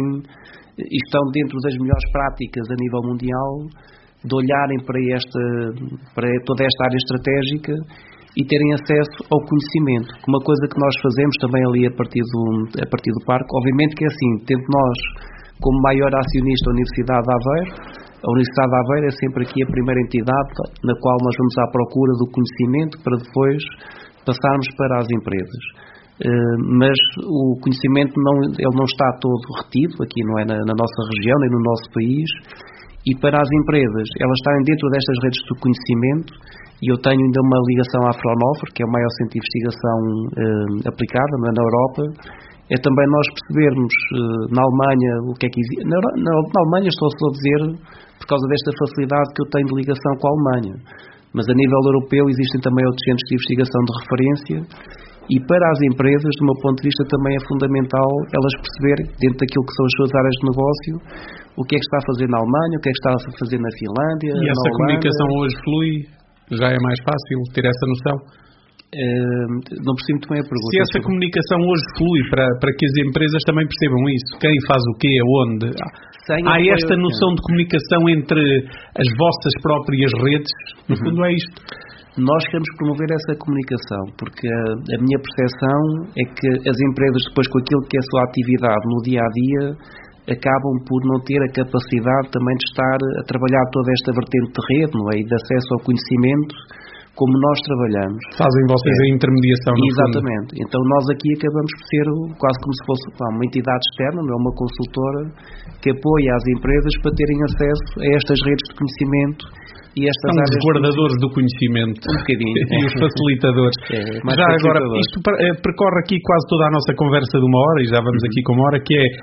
e estão dentro das melhores práticas a nível mundial, de olharem para, esta, para toda esta área estratégica e terem acesso ao conhecimento. Uma coisa que nós fazemos também ali a partir do, a partir do parque, obviamente que é assim, tendo nós como maior acionista a Universidade de Aveiro, a Universidade de Aveiro é sempre aqui a primeira entidade na qual nós vamos à procura do conhecimento para depois passarmos para as empresas. Uh, mas o conhecimento não, ele não está todo retido aqui, não é, na, na nossa região nem no nosso país. E para as empresas, elas estarem dentro destas redes de conhecimento, e eu tenho ainda uma ligação à Fraunhofer, que é o maior centro de investigação eh, aplicada, não é, na Europa, é também nós percebermos eh, na Alemanha o que é que existe. Na, na, na Alemanha estou só a dizer por causa desta facilidade que eu tenho de ligação com a Alemanha, mas a nível europeu existem também outros centros de investigação de referência, e para as empresas, do meu ponto de vista, também é fundamental elas perceberem, dentro daquilo que são as suas áreas de negócio, o que é que está a fazer na Alemanha, o que é que está a fazer na Finlândia. E essa Holanda. Comunicação hoje flui? Já é mais fácil ter essa noção? Uh, não percebo muito bem a pergunta. Se essa comunicação hoje flui para, para que as empresas também percebam isso, quem faz o quê, aonde, há esta noção de comunicação entre as vossas próprias redes, no fundo é isto. Nós queremos promover essa comunicação, porque a, a minha percepção é que as empresas, depois com aquilo que é a sua atividade no dia-a-dia, acabam por não ter a capacidade também de estar a trabalhar toda esta vertente de rede, não é? E de acesso ao conhecimento, como nós trabalhamos. Fazem vocês é. a intermediação, no Exatamente. fundo. Então nós aqui acabamos por ser quase como se fosse pá, uma entidade externa, não é? Uma consultora que apoia as empresas para terem acesso a estas redes de conhecimento e estas São áreas os guardadores do conhecimento. Um bocadinho. E os facilitadores. É, já agora, isto percorre aqui quase toda a nossa conversa de uma hora, e já vamos uhum. aqui com uma hora, que é...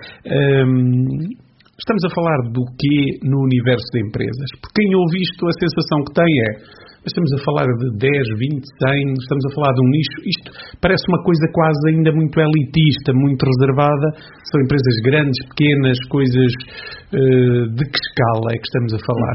Um, estamos a falar do quê no universo de empresas? Porque quem ouve isto, a sensação que tem é... Estamos a falar de dez, vinte, cem, estamos a falar de um nicho. Isto parece uma coisa quase ainda muito elitista, muito reservada. São empresas grandes, pequenas, coisas uh, de que escala é que estamos a falar?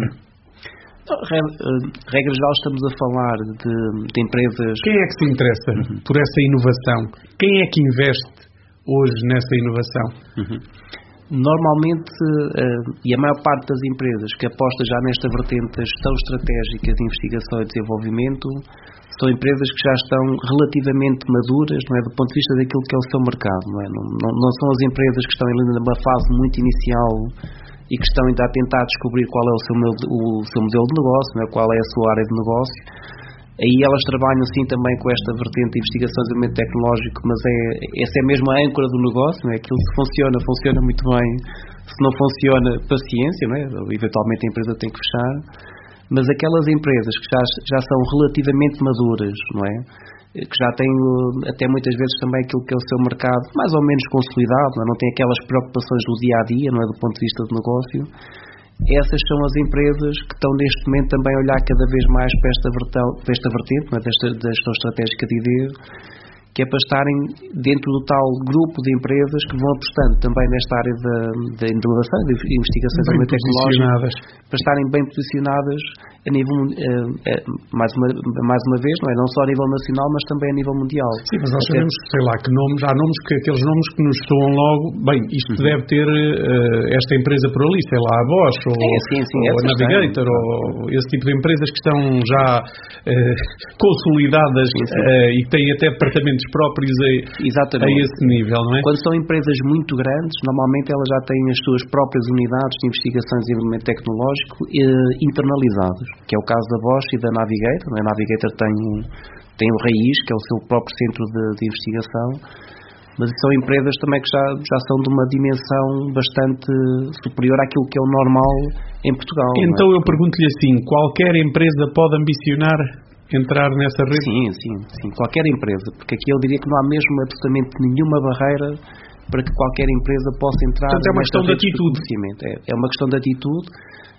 Uhum. Regra geral, estamos a falar de, de empresas... Quem é que se interessa uhum. por essa inovação? Quem é que investe hoje nessa inovação? Uhum. Normalmente, uh, e a maior parte das empresas que aposta já nesta vertente da gestão estratégica de investigação e desenvolvimento são empresas que já estão relativamente maduras, não é, do ponto de vista daquilo que é o seu mercado, não é? Não, não, não são as empresas que estão ainda numa fase muito inicial e que estão ainda a tentar descobrir qual é o seu, o seu modelo de negócio, não é? Qual é a sua área de negócio. Aí elas trabalham sim também com esta vertente de investigação e desenvolvimento tecnológico, mas é, essa é mesmo a âncora do negócio, não é? Aquilo que funciona, funciona muito bem. Se não funciona, paciência, não é? Eventualmente a empresa tem que fechar. Mas aquelas empresas que já, já são relativamente maduras, não é? Que já têm até muitas vezes também aquilo que é o seu mercado mais ou menos consolidado, não é? Não tem aquelas preocupações do dia-a-dia, não é? Do ponto de vista do negócio. Essas são as empresas que estão neste momento também a olhar cada vez mais para esta, vertel, para esta vertente, não é? Desta, da gestão estratégica de ideias, que é para estarem dentro do tal grupo de empresas que vão apostando também nesta área da, da inovação, de investigação e desenvolvimento tecnológico, para estarem bem posicionadas a nível, uh, uh, mais, uma, mais uma vez, não é? Não só a nível nacional, mas também a nível mundial. Sim, mas nós Até sabemos, sei lá, que nomes, há nomes que, aqueles nomes que nos soam logo, bem, isto uhum. deve ter uh, esta empresa por ali, sei lá, a Bosch, ou, é, sim, sim, ou a Navigator, tem. ou esse tipo de empresas que estão já uh, consolidadas sim, sim. Uh, e que têm até departamentos próprios a, a esse nível, não é? Quando são empresas muito grandes, normalmente elas já têm as suas próprias unidades de investigação e desenvolvimento tecnológico uh, internalizados, que é o caso da Bosch e da Navigator. A Navigator tem, tem o Raiz, que é o seu próprio centro de, de investigação, mas são empresas também que já, já são de uma dimensão bastante superior àquilo que é o normal em Portugal. Então é? eu pergunto-lhe assim, qualquer empresa pode ambicionar entrar nessa rede? Sim, sim, sim, qualquer empresa, porque aqui eu diria que não há mesmo absolutamente nenhuma barreira para que qualquer empresa possa entrar. Portanto, é uma questão de atitude. É, é uma questão de atitude,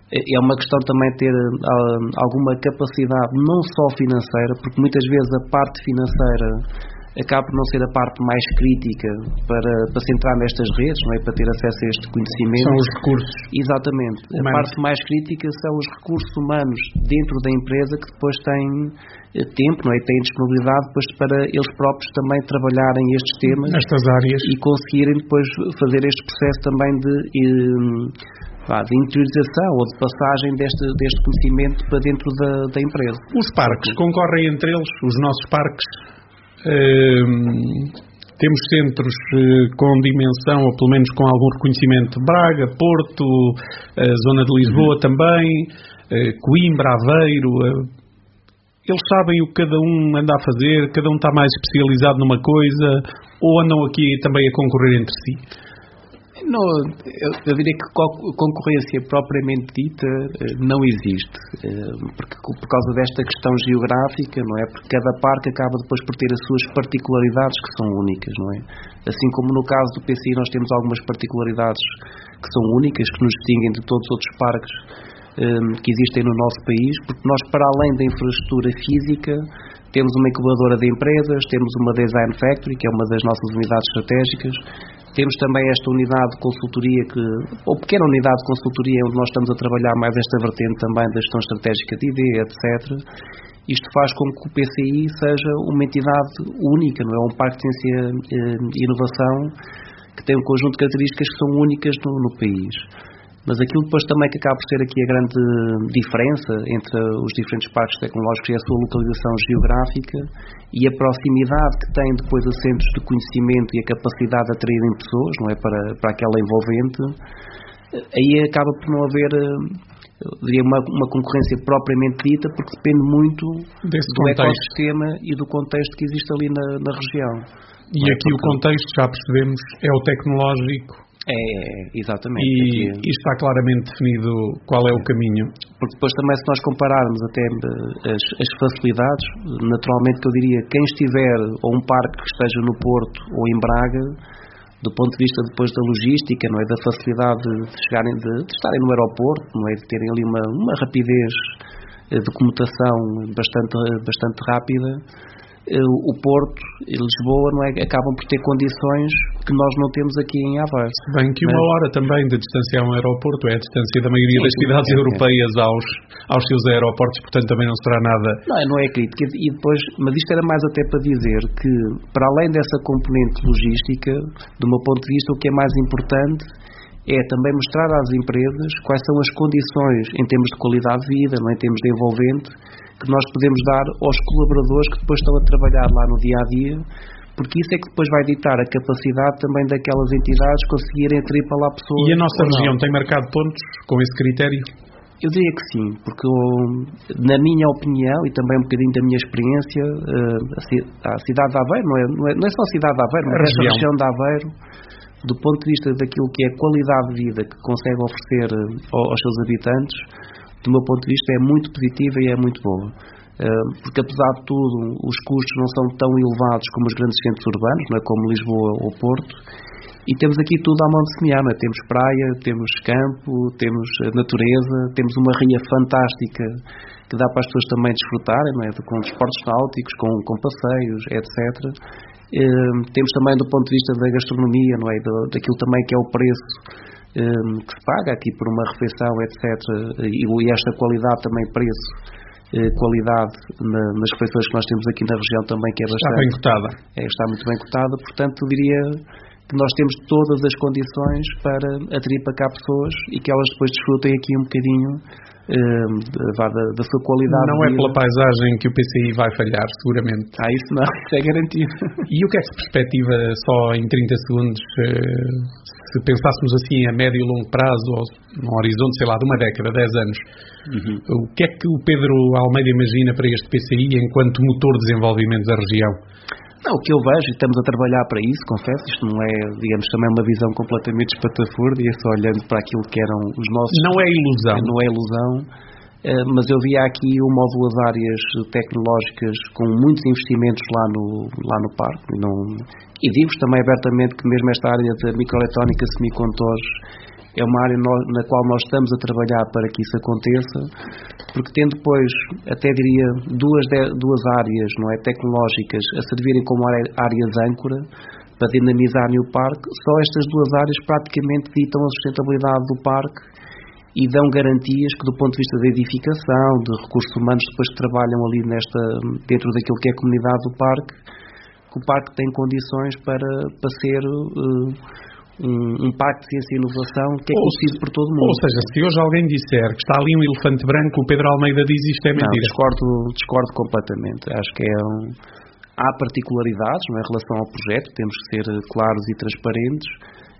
é uma questão também de ter uh, alguma capacidade, não só financeira, porque muitas vezes a parte financeira acaba por não ser a parte mais crítica para, para se entrar nestas redes, não é? Para ter acesso a este conhecimento. São os recursos. Exatamente. Humanos. A parte mais crítica são os recursos humanos dentro da empresa que depois têm tempo, não é? Têm disponibilidade depois para eles próprios também trabalharem estes temas. Nestas áreas. E conseguirem depois fazer este processo também de... Um, de interiorização ou de passagem deste, deste conhecimento para dentro da, da empresa. Os parques concorrem entre eles, os nossos parques. Uh, temos centros uh, com dimensão, ou pelo menos com algum reconhecimento, Braga, Porto, a zona de Lisboa uhum. também, uh, Coimbra, Aveiro. Uh, eles sabem o que cada um anda a fazer, cada um está mais especializado numa coisa, ou andam aqui também a concorrer entre si? Não, eu, eu diria que concorrência propriamente dita não existe, porque por causa desta questão geográfica, não é? Porque cada parque acaba depois por ter as suas particularidades que são únicas, não é? Assim como no caso do P C I nós temos algumas particularidades que são únicas, que nos distinguem de todos os outros parques um, que existem no nosso país, porque nós, para além da infraestrutura física, temos uma incubadora de empresas, temos uma Design Factory, que é uma das nossas unidades estratégicas, Temos também esta unidade de consultoria, que, ou pequena unidade de consultoria, onde nós estamos a trabalhar mais esta vertente também da gestão estratégica de I D, etcétera. Isto faz com que o P C I seja uma entidade única, não é? Um parque de ciência e inovação que tem um conjunto de características que são únicas no, no país. Mas aquilo depois também que acaba por ser aqui a grande diferença entre os diferentes parques tecnológicos é a sua localização geográfica e a proximidade que tem depois a centros de conhecimento e a capacidade de atraírem pessoas, não é, para, para aquela envolvente. Aí acaba por não haver, eu diria, uma, uma concorrência propriamente dita, porque depende muito desse do contexto. Ecossistema e do contexto que existe ali na, na região. E não aqui é? o contexto, já percebemos, é o tecnológico. É, exatamente. E, aqui, e está claramente definido qual é o caminho. Porque depois também, se nós compararmos até as, as facilidades, naturalmente que eu diria, quem estiver ou um parque que esteja no Porto ou em Braga, do ponto de vista depois da logística, não é, da facilidade de chegarem, de, de estarem no aeroporto, não é, de terem ali uma, uma rapidez de comutação bastante, bastante rápida, o Porto e Lisboa, não é, acabam por ter condições que nós não temos aqui em Aveiro. Se bem que uma hora também de distância a um aeroporto é a distância da maioria sim, das cidades é, europeias é. aos, aos seus aeroportos, portanto também não será nada... Não, não é crítica. E depois, mas isto era mais até para dizer que, para além dessa componente logística, do meu ponto de vista, o que é mais importante é também mostrar às empresas quais são as condições em termos de qualidade de vida, não é, em termos de envolvente, que nós podemos dar aos colaboradores que depois estão a trabalhar lá no dia-a-dia, porque isso é que depois vai ditar a capacidade também daquelas entidades conseguirem atrair para lá pessoas. E a nossa região tem marcado pontos com esse critério? Eu diria que sim, porque na minha opinião e também um bocadinho da minha experiência, a cidade de Aveiro, não é, não é, não é só a cidade de Aveiro, mas a região. região de Aveiro, do ponto de vista daquilo que é a qualidade de vida que consegue oferecer aos seus habitantes, do meu ponto de vista é muito positiva e é muito boa. Porque apesar de tudo os custos não são tão elevados como os grandes centros urbanos, não é, como Lisboa ou Porto, e temos aqui tudo à mão de semear, não é? Temos praia, temos campo, temos natureza, temos uma ria fantástica que dá para as pessoas também desfrutarem, não é? Com desportos náuticos, com, com passeios, etcétera. Uh, temos também do ponto de vista da gastronomia, não é? Da, daquilo também que é o preço um, que se paga aqui por uma refeição, etcétera. E, e esta qualidade também, preço, uh, qualidade na, nas refeições que nós temos aqui na região também, que é bastante... Está bem cotada. É, está muito bem cotada, portanto eu diria que nós temos todas as condições para atrair para cá pessoas e que elas depois desfrutem aqui um bocadinho uh, da, da sua qualidade. Não é pela paisagem que o P C I vai falhar, seguramente. Ah, isso não, isso é garantido. E o que é que se perspectiva, só em trinta segundos, uh, se pensássemos assim a médio e longo prazo, ou num horizonte, sei lá, de uma década, dez anos, uhum. O que é que o Pedro Almeida imagina para este P C I enquanto motor de desenvolvimento da região? Não, o que eu vejo, e estamos a trabalhar para isso, confesso, isto não é, digamos, também uma visão completamente espatafúrdia, é só olhando para aquilo que eram os nossos... Não é ilusão. Não é ilusão, mas eu via aqui uma ou duas áreas tecnológicas com muitos investimentos lá no, lá no parque, e, não, e digo-vos também abertamente que mesmo esta área da microeletrónica, semicondutores, é uma área no, na qual nós estamos a trabalhar para que isso aconteça, porque tem depois, até diria, duas, duas áreas, não é, tecnológicas a servirem como áreas âncora para dinamizarem o parque. Só estas duas áreas praticamente ditam a sustentabilidade do parque e dão garantias que, do ponto de vista da edificação, de recursos humanos depois que trabalham ali nesta, dentro daquilo que é a comunidade do parque, que o parque tem condições para, para ser... Uh, Um, um parque de ciência e inovação que é conhecido por todo o mundo. Ou seja, se hoje alguém disser que está ali um elefante branco, o Pedro Almeida diz isto é mentira. Não, discordo, discordo completamente. Acho que é um, há particularidades, não é, em relação ao projeto, temos que ser claros e transparentes,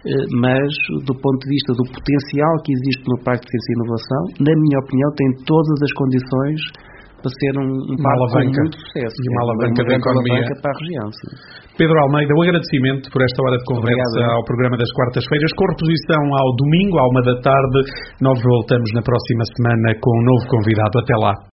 mas do ponto de vista do potencial que existe no parque de ciência e inovação, na minha opinião, tem todas as condições para ser um, um parque com muito sucesso. E uma alavanca da economia para a região. Sim. Pedro Almeida, um agradecimento por esta hora de conversa. Obrigado. Ao programa das quartas-feiras, com reposição ao domingo, à uma da tarde. Nós voltamos na próxima semana com um novo convidado. Até lá.